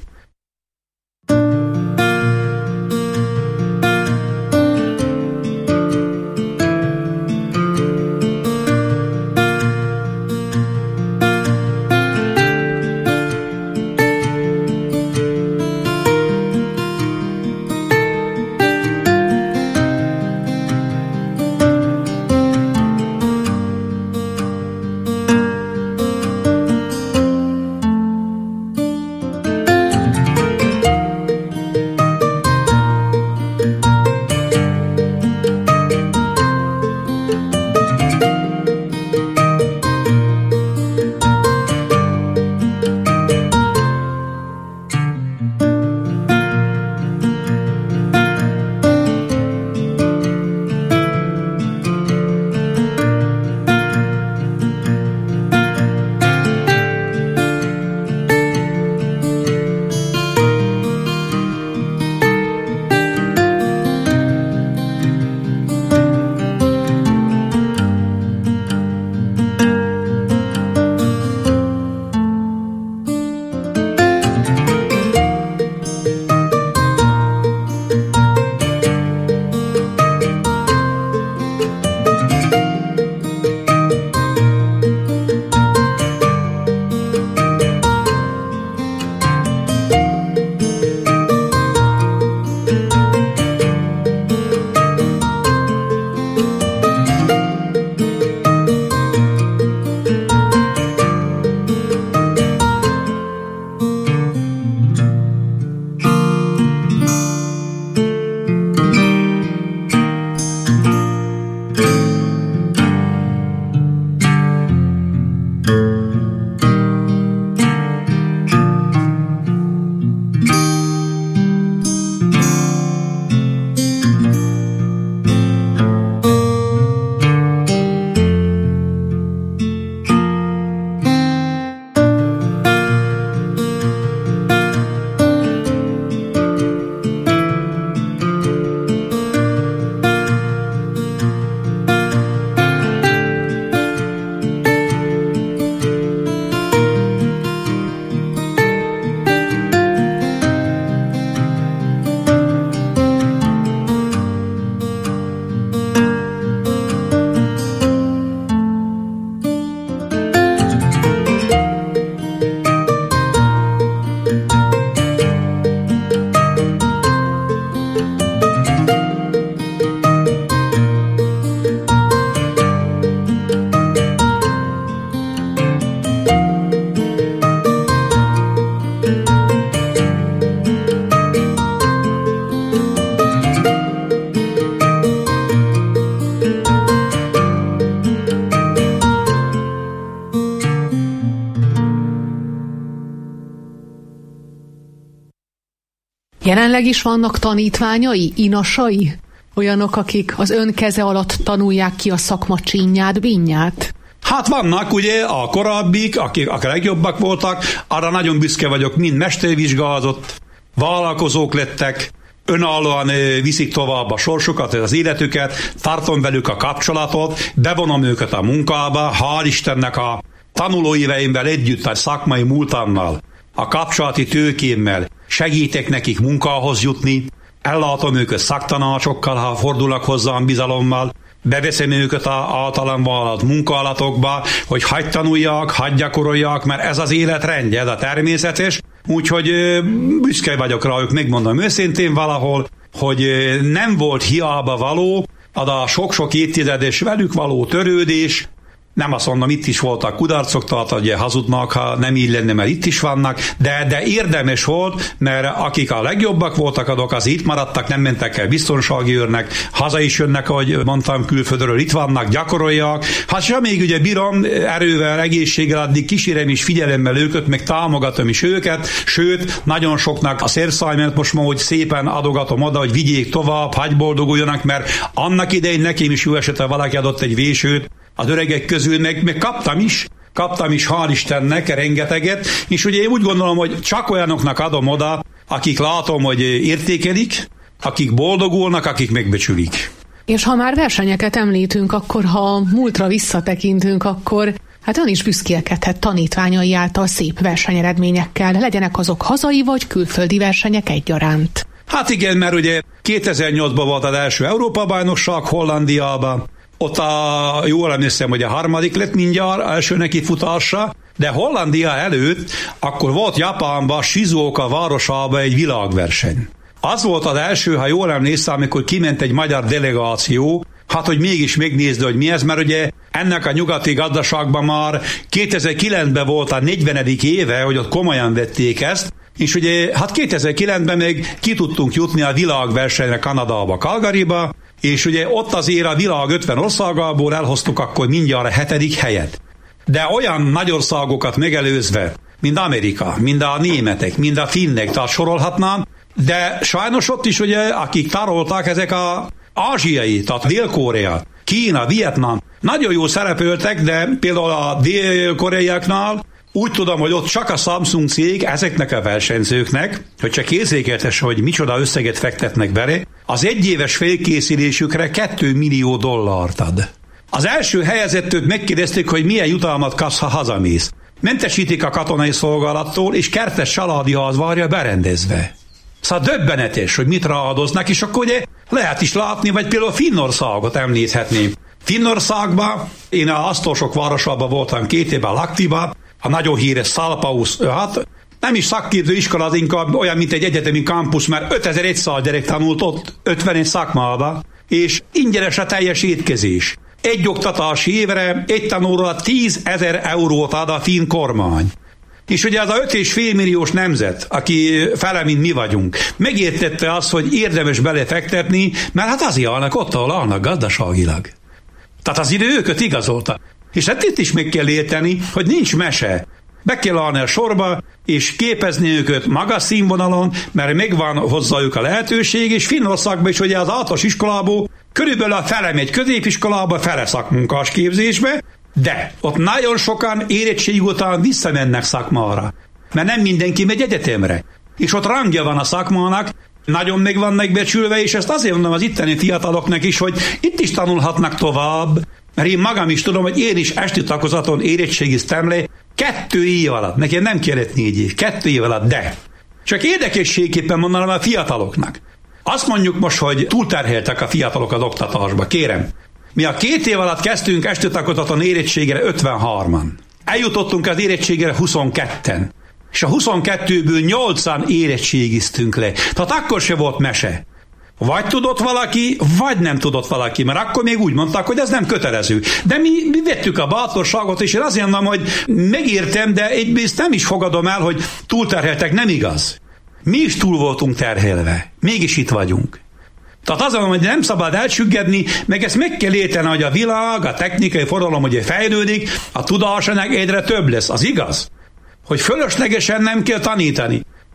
Jelenleg is vannak tanítványai, inasai? Olyanok, akik az ön keze alatt tanulják ki a szakma csínyát, bínyát? Hát vannak ugye a korábbik, akik a legjobbak voltak, arra nagyon büszke vagyok, mind mestervizsgázott, vállalkozók lettek, önállóan viszik tovább a sorsukat, az életüket, tartom velük a kapcsolatot, bevonom őket a munkába, hál' Istennek a tanulóéveimvel együtt, a szakmai múltammal, a kapcsolati tőkémmel segítek nekik munkához jutni, ellátom őket szaktanácsokkal, ha fordulnak hozzám bizalommal, beveszem őket a általam vállalt munkálatokba, hogy hagy tanuljak, hagy gyakorolják, mert ez az élet rendje, ez a természetes, úgyhogy büszke vagyok rájuk, megmondom őszintén valahol, hogy nem volt hiába való, az a sok-sok évtizedes velük való törődés, nem azt mondom, itt is voltak kudarcok, tehát ugye hazudnak, ha nem így lenne, mert itt is vannak, de, de érdemes volt, mert akik a legjobbak voltak, azok az itt maradtak, nem mentek el biztonsági őrnek, haza is jönnek, ahogy mondtam, külföldről itt vannak, gyakorolják. Hát sem még ugye bírom erővel, egészséggel, addig kísérem is figyelemmel őket, meg támogatom is őket, sőt, nagyon soknak a szerszájmet most ma, hogy szépen adogatom oda, hogy vigyék tovább, hagy boldoguljanak, mert annak idején nekem is jó esete valaki adott egy vésőt, az öregek közül meg, meg kaptam is, kaptam is, hál' Istennek, rengeteget, és ugye én úgy gondolom, hogy csak olyanoknak adom oda, akik látom, hogy értékelik, akik boldogulnak, akik megbecsülik. És ha már versenyeket említünk, akkor ha múltra visszatekintünk, akkor hát ön is büszkélkedhet tanítványai által szép versenyeredményekkel, legyenek azok hazai vagy külföldi versenyek egyaránt. Hát igen, mert ugye kétezer-nyolcban volt az első Európa-bajnokság Hollandiában, ott a, jól emlékszem, hogy a harmadik lett mindjárt első neki futása, de Hollandia előtt akkor volt Japánban, Shizuoka városában egy világverseny. Az volt az első, ha jól emlékszem, amikor kiment egy magyar delegáció, hát hogy mégis megnézd, hogy mi ez, mert ugye ennek a nyugati gazdaságban már kétezer-kilencben volt a negyvenedik éve, hogy ott komolyan vették ezt, és ugye hát kétezer-kilencben még ki tudtunk jutni a világversenyre Kanadába, Calgaryba, és ugye ott azért a világ ötven országából elhoztuk akkor mindjárt a hetedik helyet. De olyan nagy országokat megelőzve, mint Amerika, mind a németek, mind a finnek, tehát sorolhatnám, de sajnos ott is ugye, akik tárolták, ezek az ázsiai, tehát Dél-Korea, Kína, Vietnam, nagyon jó szerepeltek, de például a dél-koreaiaknál úgy tudom, hogy ott csak a Samsung cég ezeknek a versenyzőknek, hogy csak érzékeltesse, hogy micsoda összeget fektetnek bele, az egyéves felkészülésükre két millió dollárt ad. Az első helyezettőt megkérdezték, hogy milyen jutalmat kapsz, ha hazamész. Mentesítik a katonai szolgálattól, és kertes családjához várja berendezve. Szóval döbbenetes, hogy mit ráadoznak, és akkor ugye lehet is látni, vagy például Finnországot említhetném. Finnországban, én a Asztósok városában voltam két évben Lahtiban, a nagyon híres Salpaus, hát nem is szakképző iskola, az inkább olyan, mint egy egyetemi kampusz, mert ötezer-száz gyerek tanult ott ötven szakmában, és ingyenes a teljes étkezés. Egy oktatási évre, egy tanulóra tízezer eurót ad a finn kormány. És ugye az a öt és fél milliós nemzet, aki fele, mint mi vagyunk, megértette azt, hogy érdemes belefektetni, mert hát azért állnak ott, ahol állnak gazdaságilag. Tehát az idő őket igazolta. És hát itt is meg kell érteni, hogy nincs mese. Be kell állni a sorba, és képezni őket magas színvonalon, mert megvan hozzájuk a lehetőség, és Finnországban is ugye az általános iskolából körülbelül a fele megy középiskolába, fele szakmunkás képzésbe, de ott nagyon sokan érettség után visszamennek szakmára, mert nem mindenki megy egyetemre. És ott rangja van a szakmának, nagyon meg vannak becsülve, és ezt azért mondom az itteni fiataloknak is, hogy itt is tanulhatnak tovább, mert én magam is tudom, hogy én is esti tagozaton érettségiztem le kettő év alatt, nekem nem kellett négy év, kettő év alatt, de csak érdekességképpen mondanám a fiataloknak. Azt mondjuk most, hogy túlterheltek a fiatalok az oktatásba, kérem. Mi a két év alatt kezdtünk esti tagozaton érettségére ötvenhárman. Eljutottunk az érettségére huszonketten. És a huszonkettőből nyolcan érettségiztünk le. Tehát akkor se volt mese. Vagy tudott valaki, vagy nem tudott valaki, mert akkor még úgy mondták, hogy ez nem kötelező. De mi, mi vettük a bátorságot, és én azért mondom, hogy megértem, de ezt nem is fogadom el, hogy túlterheltek, nem igaz. Mi is túl voltunk terhelve. Mégis itt vagyunk. Tehát azon, hogy nem szabad elsüggedni, meg ezt meg kell érteni, hogy a világ, a technikai forradalom ugye fejlődik, a tudásanyag egyre több lesz. Az igaz? Hogy fölöslegesen nem kell tanítani.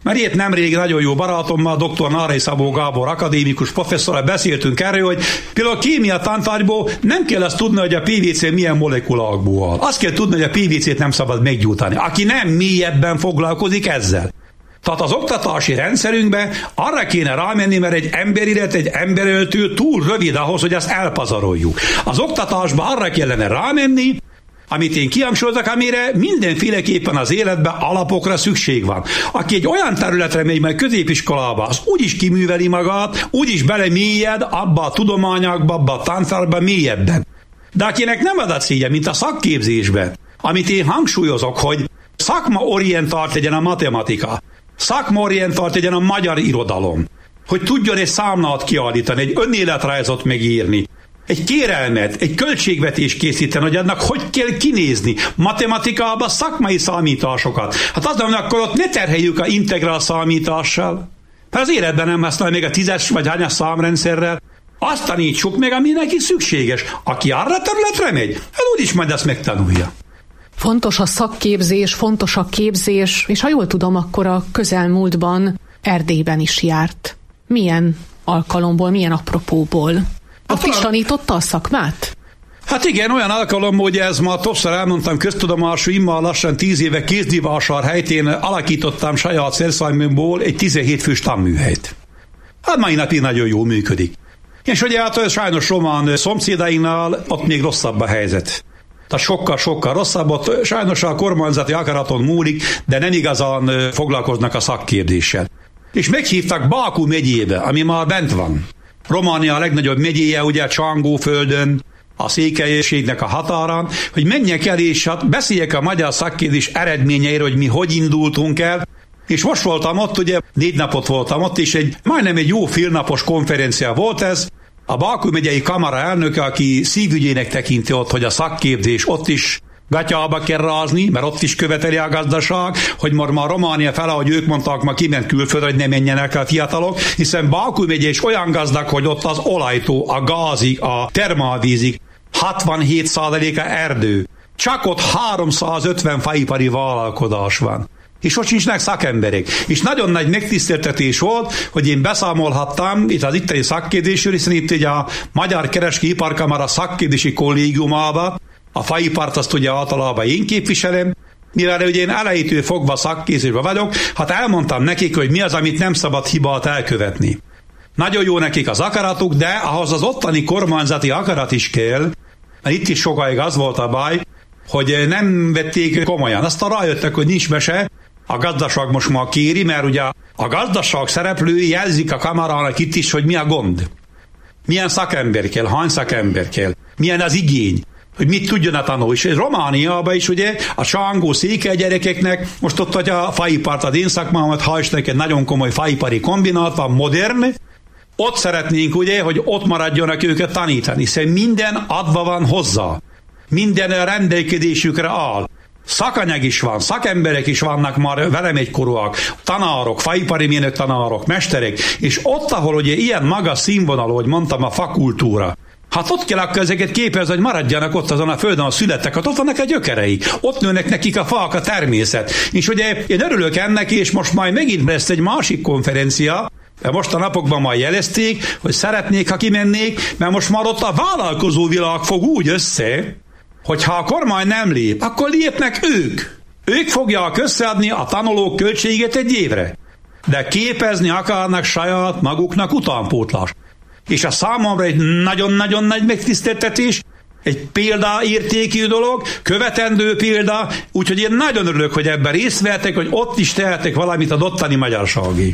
Mert itt nemrég nagyon jó barátommal, dr. Nárai Szabó Gábor akadémikus professzorral beszéltünk erről, hogy például a kémia tantárgyból nem kell azt tudni, hogy a pé vé cé milyen molekulákból áll. Azt kell tudni, hogy a pé vé cét nem szabad meggyújtani. Aki nem mélyebben foglalkozik ezzel. Tehát az oktatási rendszerünkben arra kéne rámenni, mert egy emberélet, egy emberöltő túl rövid ahhoz, hogy ezt elpazaroljuk. Az oktatásban arra kellene rámenni, amit én kihangsúlyozok, amire mindenféleképpen az életben alapokra szükség van. Aki egy olyan területre megy majd középiskolába, az úgyis kiműveli magát, úgyis belemélyed abba a tudományokba, abba a tantárgyba mélyebben. De akinek nem ad a célja, mint a szakképzésben, amit én hangsúlyozok, hogy szakmaorientált legyen a matematika, szakmaorientált legyen a magyar irodalom, hogy tudjon egy számlát kiállítani, egy önéletrajzot megírni, egy kérelmet, egy költségvetést készíteni, hogy annak hogy kell kinézni, matematikában szakmai számításokat. Hát azt mondom, akkor ott ne terheljük a integrál számítással, mert az életben nem használ még a tízes vagy hányas számrendszerrel. Azt tanítsuk meg, ami neki szükséges. Aki arra területre megy, hát úgyis majd ezt megtanulja. Fontos a szakképzés, fontos a képzés, és ha jól tudom, akkor a közelmúltban Erdélyben is járt. Milyen alkalomból, milyen apropóból? Ott is tanította a szakmát? Hát igen, olyan alkalom, hogy ez ma többször elmondtam köztudomású, immal lassan tíz éve Kézdivásárhelytén alakítottam saját szerszámomból egy tizenhét fős tanműhelyt. Hát mai napig nagyon jól működik. És ugye hát sajnos román szomszédainknál ott még rosszabb a helyzet. Tehát sokkal-sokkal rosszabb, ott sajnos a kormányzati akaraton múlik, de nem igazán foglalkoznak a szakképzéssel. És meghívtak Bákú megyébe, ami már bent van. Románia a legnagyobb megyéje, ugye Csangóföldön, a székelységnek a határán, hogy menjek el és hát beszéljek a magyar szakképzés eredményeiről, hogy mi hogy indultunk el, és most voltam ott, ugye négy napot voltam ott, és egy, majdnem egy jó félnapos konferencia volt ez. A Bákú megyei kamara elnöke, aki szívügyének tekinti ott, hogy a szakképzés ott is gatyába kell rázni, mert ott is követeli a gazdaság, hogy már ma Románia fele, ahogy ők mondták, ma kiment külföldre, hogy ne menjenek el fiatalok, hiszen Bákú megye is olyan gazdag, hogy ott az olajtó, a gázig, a termálvízig hatvanhét százaléka erdő. Csak ott háromszázötven faipari vállalkozás van. És ott sincsnek szakemberek. És nagyon nagy megtiszteltetés volt, hogy én beszámolhattam itt az itteni szakképzésről, hiszen itt ugye a Magyar Kereskedelmi Iparkamara szakképzési kollégiumába, a faipart azt ugye általában én képviselem, mivel ugye én elejétől fogva szakképzésben vagyok, hát elmondtam nekik, hogy mi az, amit nem szabad hibát elkövetni. Nagyon jó nekik az akaratuk, de ahhoz az ottani kormányzati akarat is kell, mert itt is sokáig az volt a baj, hogy nem vették komolyan. Aztán rájöttek, hogy nincs mese, a gazdaság most már kéri, mert ugye a gazdaság szereplői jelzik a kamarának itt is, hogy mi a gond. Milyen szakember kell, hány szakember kell, milyen az igény, hogy mit tudjon a tanulni. És Romániában is ugye a Csangó székely gyerekeknek, most ott vagy a faipart, az én szakmámat, ha is egy nagyon komoly faipari kombinát van, modern, ott szeretnénk ugye, hogy ott maradjanak őket tanítani, hiszen minden adva van hozzá. Minden a rendelkezésükre áll. Szakanyag is van, szakemberek is vannak már velem egykorúak, tanárok, faipari mérnök tanárok, mesterek, és ott, ahol ugye ilyen magas színvonalú, hogy mondtam, a fakultúra, hát ott kell akkor ezeket képezni, hogy maradjanak ott azon a földön a születtek, hát ott vannak a gyökereik, ott nőnek nekik a fák, a természet. És ugye én örülök ennek, és most majd megint lesz egy másik konferencia, mert most a napokban majd jelezték, hogy szeretnék, ha kimennék, mert most már ott a vállalkozó világ fog úgy össze, hogyha a kormány nem lép, akkor lépnek ők. Ők fogják összeadni a tanulók költségét egy évre. De képezni akarnak saját maguknak utánpótlást. És a számomra egy nagyon-nagyon nagy megtiszteltetés, egy példaértékű dolog, követendő példa, úgyhogy én nagyon örülök, hogy ebben részt vettek, hogy ott is tehetek valamit az ottani magyarsági.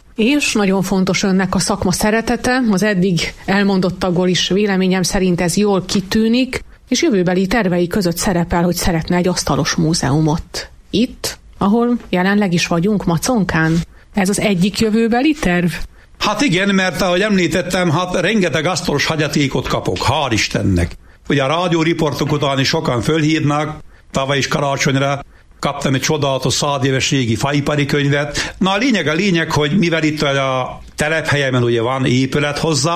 És nagyon fontos önnek a szakma szeretete, az eddig elmondottakból is véleményem szerint ez jól kitűnik, és jövőbeli tervei között szerepel, hogy szeretne egy asztalos múzeumot. Itt, ahol jelenleg is vagyunk, Maconkán. Ez az egyik jövőbeli terv? Hát igen, mert ahogy említettem, hát rengeteg asztalos hagyatékot kapok, hál' Istennek. Ugye a rádióriportok után is sokan fölhívnak, tavaly is karácsonyra kaptam egy csodálatos száz éves régi faipari könyvet. Na a lényeg a lényeg, hogy mivel itt a telephelyemen ugye van épület hozzá,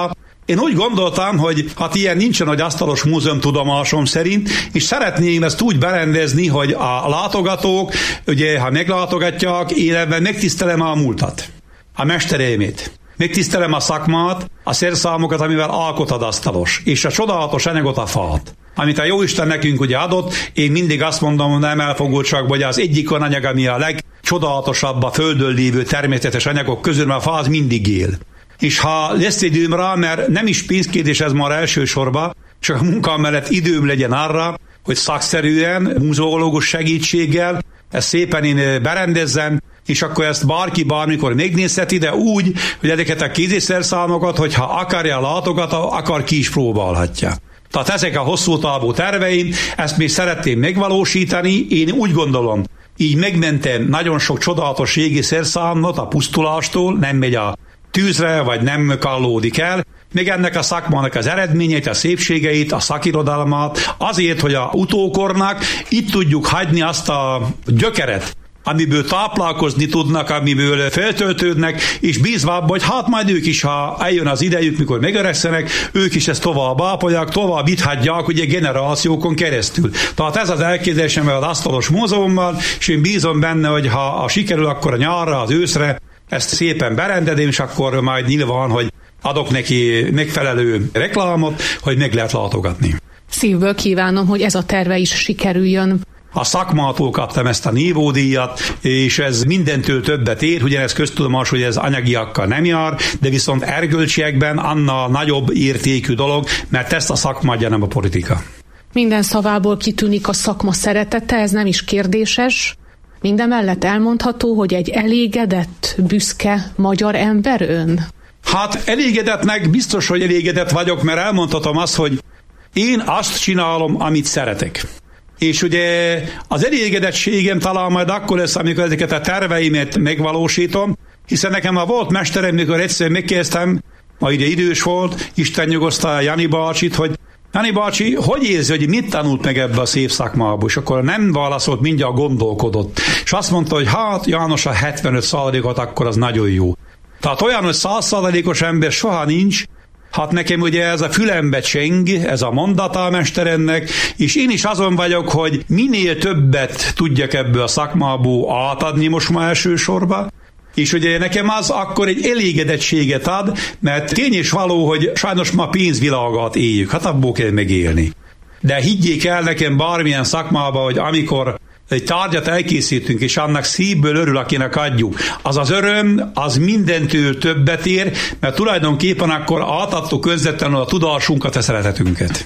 Én úgy gondoltam, hogy hát ilyen nincsen, hogy asztalos múzeum tudomásom szerint, és szeretném ezt úgy berendezni, hogy a látogatók, ugye, ha meglátogatják, én ebben megtisztelem a múltat, a mestereimét. Megtisztelem a szakmát, a szerszámokat, amivel alkotad asztalos, és a csodálatos anyagot, a fát, amit a Jóisten nekünk ugye adott. Én mindig azt mondom, hogy nem elfogultság, hogy az egyik olyan anyag, ami a legcsodálatosabb a földön lévő természetes anyagok közül, mert a fa az mindig él. És ha lesz időm rá, mert nem is pénzkérdés ez már elsősorban, csak a munkám mellett időm legyen arra, hogy szakszerűen, múzeológus segítséggel ezt szépen én berendezzem, és akkor ezt bárki bármikor megnézheti, de úgy, hogy ezeket a kéziszerszámokat, hogyha akarja látogató, akar ki is próbálhatja. Tehát ezek a hosszú távú terveim, ezt még szeretném megvalósítani, én úgy gondolom, így megmentem nagyon sok csodálatos régi szerszámot a pusztulástól, nem megy a tűzre, vagy nem kallódik el, még ennek a szakmának az eredményeit, a szépségeit, a szakirodalmat, azért, hogy a utókornak itt tudjuk hagyni azt a gyökeret, amiből táplálkozni tudnak, amiből feltöltődnek, és bízva abban, hogy hát majd ők is, ha eljön az idejük, mikor megöregszenek, ők is ezt tovább ápolják, tovább itt hagyják, ugye generációkon keresztül. Tehát ez az elképzelésem az asztalos múzeummal, és én bízom benne, hogy ha a sikerül, akkor a nyárra, az őszre ezt szépen berendezem, és akkor majd nyilván, hogy adok neki megfelelő reklámot, hogy meg lehet látogatni. Szívből kívánom, hogy ez a terve is sikerüljön. A szakmától kaptam ezt a nívódíjat, és ez mindentől többet ér, ugyanez köztudomás, hogy ez anyagiakkal nem jár, de viszont erkölcsiekben annál nagyobb értékű dolog, mert ezt a szakma adja, nem a politika. Minden szavából kitűnik a szakma szeretete, ez nem is kérdéses. Mindemellett elmondható, hogy egy elégedett, büszke magyar ember ön? Hát elégedetnek biztos, hogy elégedett vagyok, mert elmondhatom azt, hogy én azt csinálom, amit szeretek. És ugye az elégedettségem talán majd akkor lesz, amikor ezeket a terveimet megvalósítom, hiszen nekem a volt mesterem, mikor egyszer megkérdeztem, ma ide idős volt, Isten nyugosztalja Jani bácsit, hogy Jani bácsi, hogy érzi, hogy mit tanult meg ebbe a szép szakmából? És akkor nem válaszolt, mindjárt gondolkodott. És azt mondta, hogy hát János, a hetvenöt százalékot akkor az nagyon jó. Tehát olyan, hogy száz százalékos ember soha nincs. Hát nekem ugye ez a fülembe cseng, ez a mondata a mesteremnek, és én is azon vagyok, hogy minél többet tudjak ebből a szakmából átadni most már elsősorban, és ugye nekem az akkor egy elégedettséget ad, mert tény és való, hogy sajnos ma pénzvilágát éljük, hát abból kell megélni. De higgyék el nekem bármilyen szakmában, hogy amikor egy tárgyat elkészítünk, és annak szívből örül, akinek adjuk, az az öröm, az mindentől többet ér, mert tulajdonképpen akkor átadtuk közvetlenül a tudásunkat, a szeretetünket.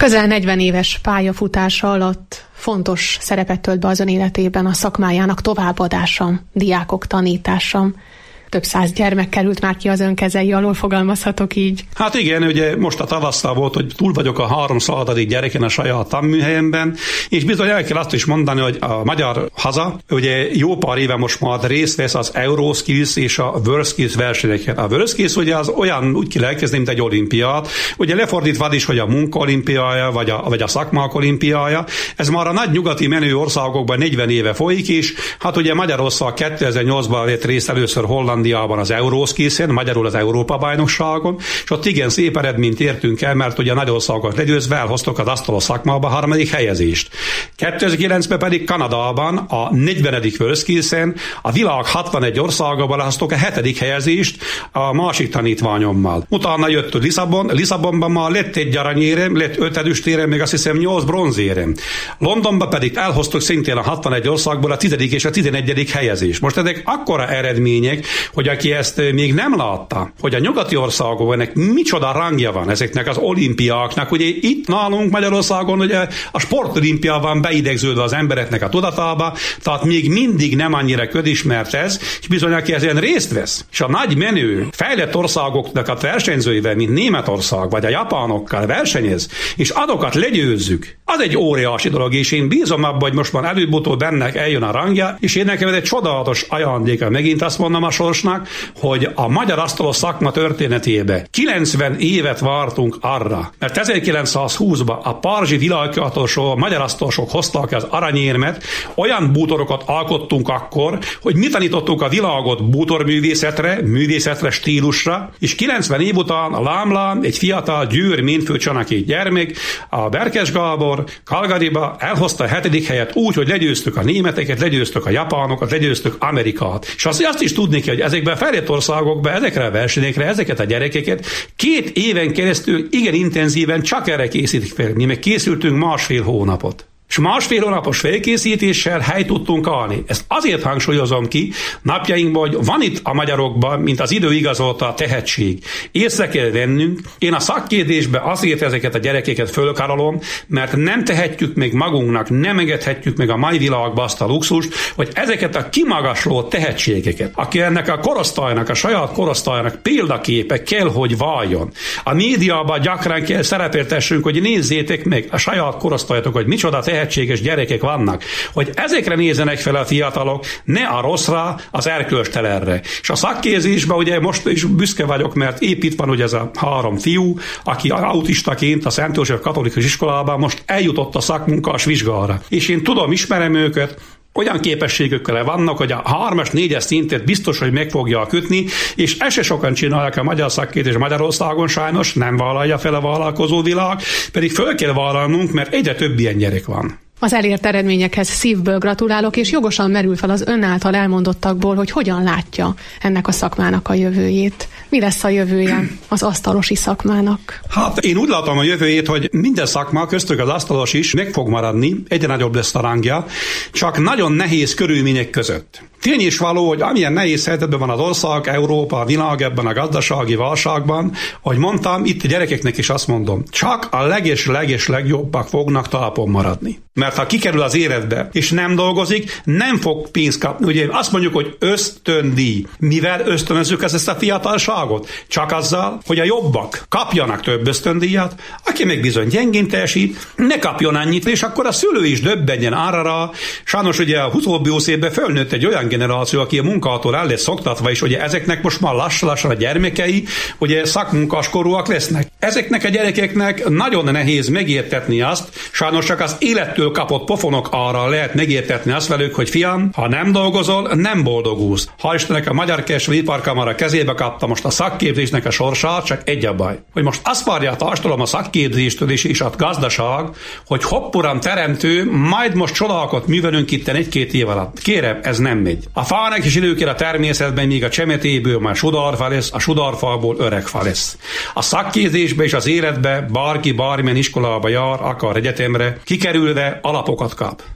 Közel negyven éves pályafutása alatt fontos szerepet tölt be az ön életében a szakmájának továbbadása, diákok tanítása. Több száz gyermek került már ki az ön kezei alól, fogalmazhatok így. Hát igen, ugye most a tavasszal volt, hogy túl vagyok a háromszázadadik gyereken a saját tanműhelyemben, és bizony el kell azt is mondani, hogy a magyar haza, ugye jó pár éve most már részt vesz az Euroskills és a WorldSkills versenyeken. A WorldSkills ugye az olyan, úgy kell elkezdeni, mint egy olimpiát, ugye lefordítva is, hogy a munkaolimpiája, vagy a, vagy a szakmák olimpiája. Ez már a nagy nyugati menő országokban negyven éve folyik is, hát ugye Magyarország kétezer-nyolcban vett részt először Hollandiában az Euroskills-en, magyarul az Európa-bajnokságon, és ott igen szép eredményt értünk el, mert ugye a nagy országokat legyőzve elhoztok az asztalos szakmába a harmadik helyezést. kétezer-kilencben pedig Kanadában a negyvenedik WorldSkills-en a világ hatvanegy országában elhoztok a hetedik helyezést a másik tanítványommal. Utána jött Lisszabon, Lisszabonban már lett egy aranyérem, lett öt ezüstérem, még azt hiszem nyolc bronzérem. Londonban pedig elhoztok szintén a hatvanegy országból a tizedik és a tizenegyedik helyezést. Most ezek akkora eredmények, hogy aki ezt még nem látta, hogy a nyugati országokban ennek micsoda rangja van ezeknek az olimpiáknak, ugye itt nálunk Magyarországon ugye a sportolimpia van beidegződve az embereknek a tudatába, tehát még mindig nem annyira közismert ez, és bizony aki ezen részt vesz, és a nagy menő fejlett országoknak a versenyzőivel, mint Németország vagy a japánokkal versenyez, és azokat legyőzzük, az egy óriási dolog, és én bízom abban, hogy most már előbb-utóbb ennek eljön a rangja, és én nekem ez egy csodálatos ajándéka, megint azt mondom a sorsnak, hogy a magyar asztalos szakma történetébe kilencven évet vártunk arra, mert ezerkilencszázhúszban a párizsi világkiáltósó a magyar asztalosok hozták az aranyérmet, olyan bútorokat alkottunk akkor, hogy mi tanítottuk a világot bútorművészetre, művészetre, stílusra, és kilencven év után a lámlám egy fiatal Győr Ménföld Csanaki gyermek, a Berkes Gábor Calgaryba elhozta a hetedik helyet úgy, hogy legyőztük a németeket, legyőztük a japánokat, legyőztük Amerikát. És azt, azt is tudni kell, hogy ezekben a fejlett országokban, ezekre a versenyekre, ezeket a gyerekeket két éven keresztül igen intenzíven csak erre készítik fel. Mi meg készültünk másfél hónapot. És másfél hónapos felkészítéssel hely tudtunk állni. Ezt azért hangsúlyozom ki napjainkban, hogy van itt a magyarokban, mint az idő igazolta a tehetség. Észre kell vennünk. Én a szakképzésben azért ezeket a gyerekeket fölkarolom, mert nem tehetjük meg magunknak, nem engedhetjük meg a mai világba azt a luxust, hogy ezeket a kimagasló tehetségeket, aki ennek a korosztálynak, a saját korosztálynak példaképe kell, hogy váljon. A médiában gyakran kell szerepeltessünk, hogy nézzétek meg a saját korosztályatok, hogy micsoda tehetséges gyerekek vannak, hogy ezekre nézzenek fel a fiatalok, ne a rosszra, az erkölcstelenre. És a szakképzésben ugye most is büszke vagyok, mert épp itt van ugye ez a három fiú, aki autistaként a Szent József Katolikus Iskolában most eljutott a szakmunkás vizsgára. És én tudom, ismerem őket, olyan képességükkel vannak, hogy a hármas, négyes szintet biztos, hogy meg fogja kötni, és ezt se sokan csinálják a magyar szakképzés Magyarországon, sajnos nem vállalja fel a vállalkozó világ, pedig föl kell vállalnunk, mert egyre több ilyen gyerek van. Az elért eredményekhez szívből gratulálok, és jogosan merül fel az ön által elmondottakból, hogy hogyan látja ennek a szakmának a jövőjét. Mi lesz a jövője az asztalosi szakmának? Hát én úgy látom a jövőjét, hogy minden szakma, köztük az asztalos is meg fog maradni, egyre nagyobb lesz a rangja, csak nagyon nehéz körülmények között. Tény is való, hogy amilyen nehéz helyzetben van az ország, Európa, a világ ebben a gazdasági válságban, ahogy mondtam, itt a gyerekeknek is azt mondom, csak a leges-leges legjobbak fognak talpon maradni. Mert ha kikerül az életbe, és nem dolgozik, nem fog pénzt kapni. Ugye azt mondjuk, hogy ösztöndíj. Mivel ösztönözzük ezt a fiatalságot? Csak azzal, hogy a jobbak kapjanak több ösztöndíjat, aki meg bizony gyengén teljesít, ne kapjon annyit, és akkor a szülő is döbbenjen arra. Sajnos ugye a utóbbi húsz évben fölnőtt egy olyan generáció, aki a munkától el lesz szoktatva, és ugye ezeknek most már lassan-lassan a gyermekei ugye szakmunkáskorúak lesznek. Ezeknek a gyerekeknek nagyon nehéz megértetni azt, sajnos csak az élettől kapott pofonok arra lehet megértetni azt velük, hogy fiam, ha nem dolgozol, nem boldogulsz. Ha Istennek a Magyar Kereskedelmi Iparkamara kezébe kapta most a szakképzésnek a sorsát, csak egy a baj. Hogy most azt várja a társadalom a szakképzéstől is, és a gazdaság, hogy hoppuram teremtő, majd most csodákat művelünk itt egy-két év alatt. Kérem, ez nem megy. A fának is időkére a természetben még a csemetéből már sudárfa lesz, a sudárfából öregfa lesz. A szakképzésbe és az életbe bárki bármilyen iskolába jár, akar egyetemre, kikerülve alapokat kap.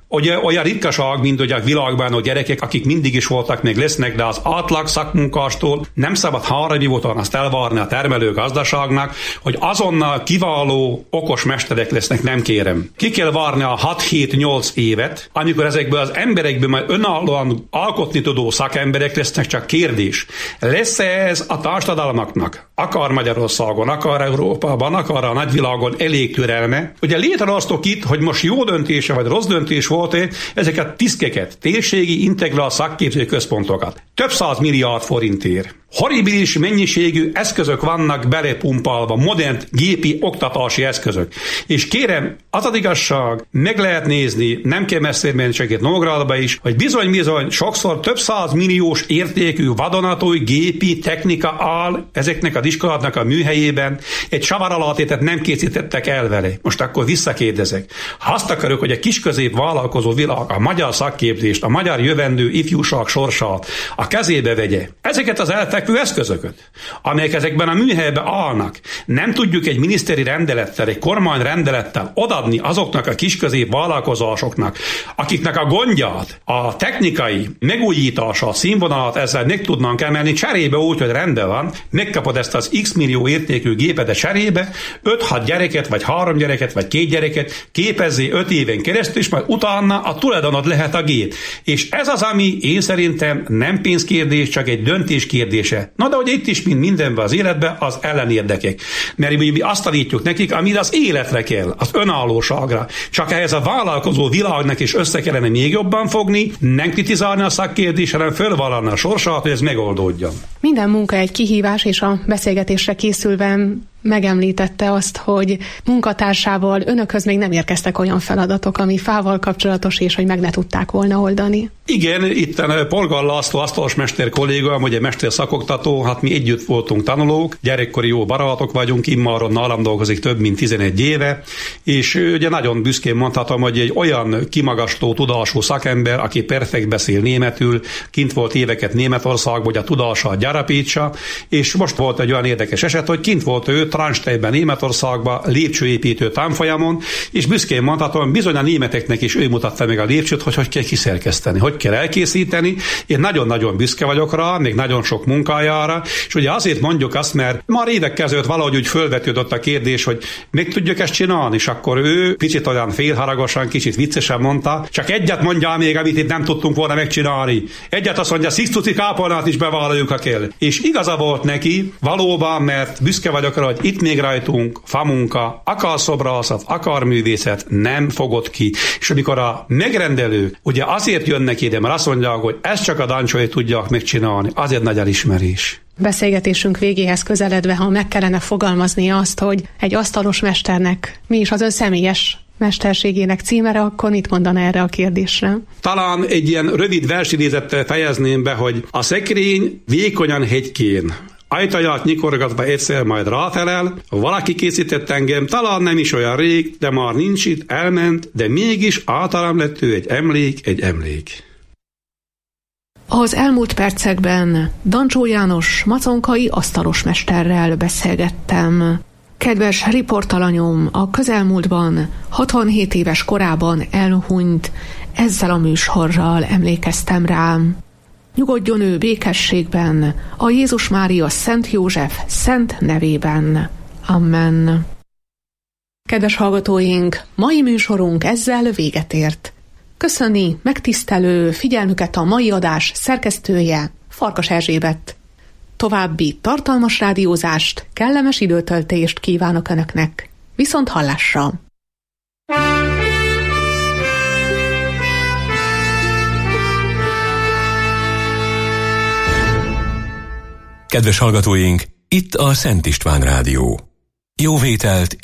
Ugye olyan ritkaság, mint hogy a világban a gyerekek, akik mindig is voltak, még lesznek, de az átlag szakmunkástól nem szabad harmadivóton azt elvárni a termelő gazdaságnak, hogy azonnal kiváló, okos mesterek lesznek, nem kérem. Ki kell várni a hat-hét-nyolc évet, amikor ezekből az emberekből majd önállóan alkotni tudó szakemberek lesznek, csak kérdés. Lesz-e ez a társadalmaknak, akár Magyarországon, akár Európában, akár a nagyvilágon elég türelme? Ugye létrehoztok itt, hogy most jó döntése vagy rossz döntés volt-e ezeket tiszkeket, térségi integrál szakképző központokat. Több száz milliárd forintért. Horribilis mennyiségű eszközök vannak belepumpálva, modern gépi oktatási eszközök. És kérem, az az igazság, meg lehet nézni, nem kell messzire menni, csak itt Nógrádba is, hogy bizony-bizony sokszor több száz milliós értékű vadonatúj gépi technika áll ezeknek az iskoláknak a műhelyében, egy savar alatt nem készítettek el vele. Most akkor visszakérdezek. Ha azt akarok, hogy a kisközép vállalkozó világ a magyar szakképzést, a magyar jövendő ifjúság sorsát a kezébe vegye, ezeket az elfekvő eszközöket, amelyek ezekben a műhelyben állnak, nem tudjuk egy miniszteri rendelettel, egy kormány rendelettel odadni azoknak a kisközép vállalkozásoknak, akiknek a gondját, a technikai megújítása, a színvonalat ezzel meg tudnánk emelni, cserébe úgy, hogy rendben van, megkapod ezt az x millió értékű gépet a cserébe, öt-hat gyereket, vagy három gyereket, vagy két gyereket képezzé öt éven keresztül, és majd utána a tulajdonod lehet a gép. És ez az, ami én szerintem nem pénzkérdés, csak egy döntés kérdése. Na de hogy itt is, mint mindenben az életben, az ellenérdekek. Mert mi azt tanítjuk nekik, amire az életre kell, az önállóságra. Csak ehhez a vállalkozó világnak is össze kellene még jobban fogni, nem kritizálni a szakkérdést, hanem fölvallani a sorsát, hogy ez megoldódjon. Minden munka egy kihívás, és a beszélgetésre készülve megemlítette azt, hogy munkatársával önökhöz még nem érkeztek olyan feladatok, ami fával kapcsolatos, és hogy meg ne tudták volna oldani. Igen, itt Polgár László asztalosmester kollégám, ugye mester szakoktató, hát mi együtt voltunk tanulók, gyerekkori jó barátok vagyunk, immáron nálam dolgozik több mint tizenegy éve, és ugye nagyon büszkén mondhatom, hogy egy olyan kimagasló tudású szakember, aki perfekt beszél németül, kint volt éveket Németországban, hogy a tudását gyarapítsa, és most volt egy olyan érdekes eset, hogy kint volt ő Traunsteinben, Németországban lépcsőépítő tanfolyamon, és büszkén mondhatom, bizony a németeknek is ő mutatta meg a lépcsőt, hogy hogy kell kiszerkeszteni, hogy kell elkészíteni. Én nagyon-nagyon büszke vagyok rá, még nagyon sok munkájára, és ugye azért mondjuk azt, mert már évekkel ezelőtt valahogy úgy fölvetődött a kérdés, hogy még tudjuk ezt csinálni, és akkor ő kicsit olyan félharagosan, kicsit viccesen mondta, csak egyet mondja még, amit itt nem tudtunk volna megcsinálni. Egyet azt mondja, szisztuci kápolnát is bevállaljuk, ha kell. És igaza volt neki, valóban, mert büszke vagyok rá, hogy itt még rajtunk famunka, akar szobrászat, akar művészet nem fogott ki. És amikor a megrendelők ugye azért jönnek ide, mert azt mondják, hogy ezt csak a dancsói tudják megcsinálni, azért nagy elismerés. Beszélgetésünk végéhez közeledve, ha meg kellene fogalmazni azt, hogy egy asztalos mesternek mi is az ön személyes mesterségének címere, akkor mit mondaná erre a kérdésre? Talán egy ilyen rövid versidézettel fejezném be, hogy a szekrény vékonyan hegykén, ajtaját nyikorgatva egyszer majd ráfelel, valaki készített engem, talán nem is olyan rég, de már nincs itt, elment, de mégis általam lett ő egy emlék, egy emlék. Az elmúlt percekben Dancsó János maconkai asztalosmesterrel beszélgettem. Kedves riportalanyom, a közelmúltban, hatvanhét éves korában elhunyt, ezzel a műsorral emlékeztem rám. Nyugodjon ő békességben, a Jézus Mária Szent József szent nevében. Amen. Kedves hallgatóink, mai műsorunk ezzel véget ért. Köszöni megtisztelő figyelmüket a mai adás szerkesztője, Farkas Erzsébet. További tartalmas rádiózást, kellemes időtöltést kívánok Önöknek. Viszont hallásra! Kedves hallgatóink, itt a Szent István Rádió. Jó vételt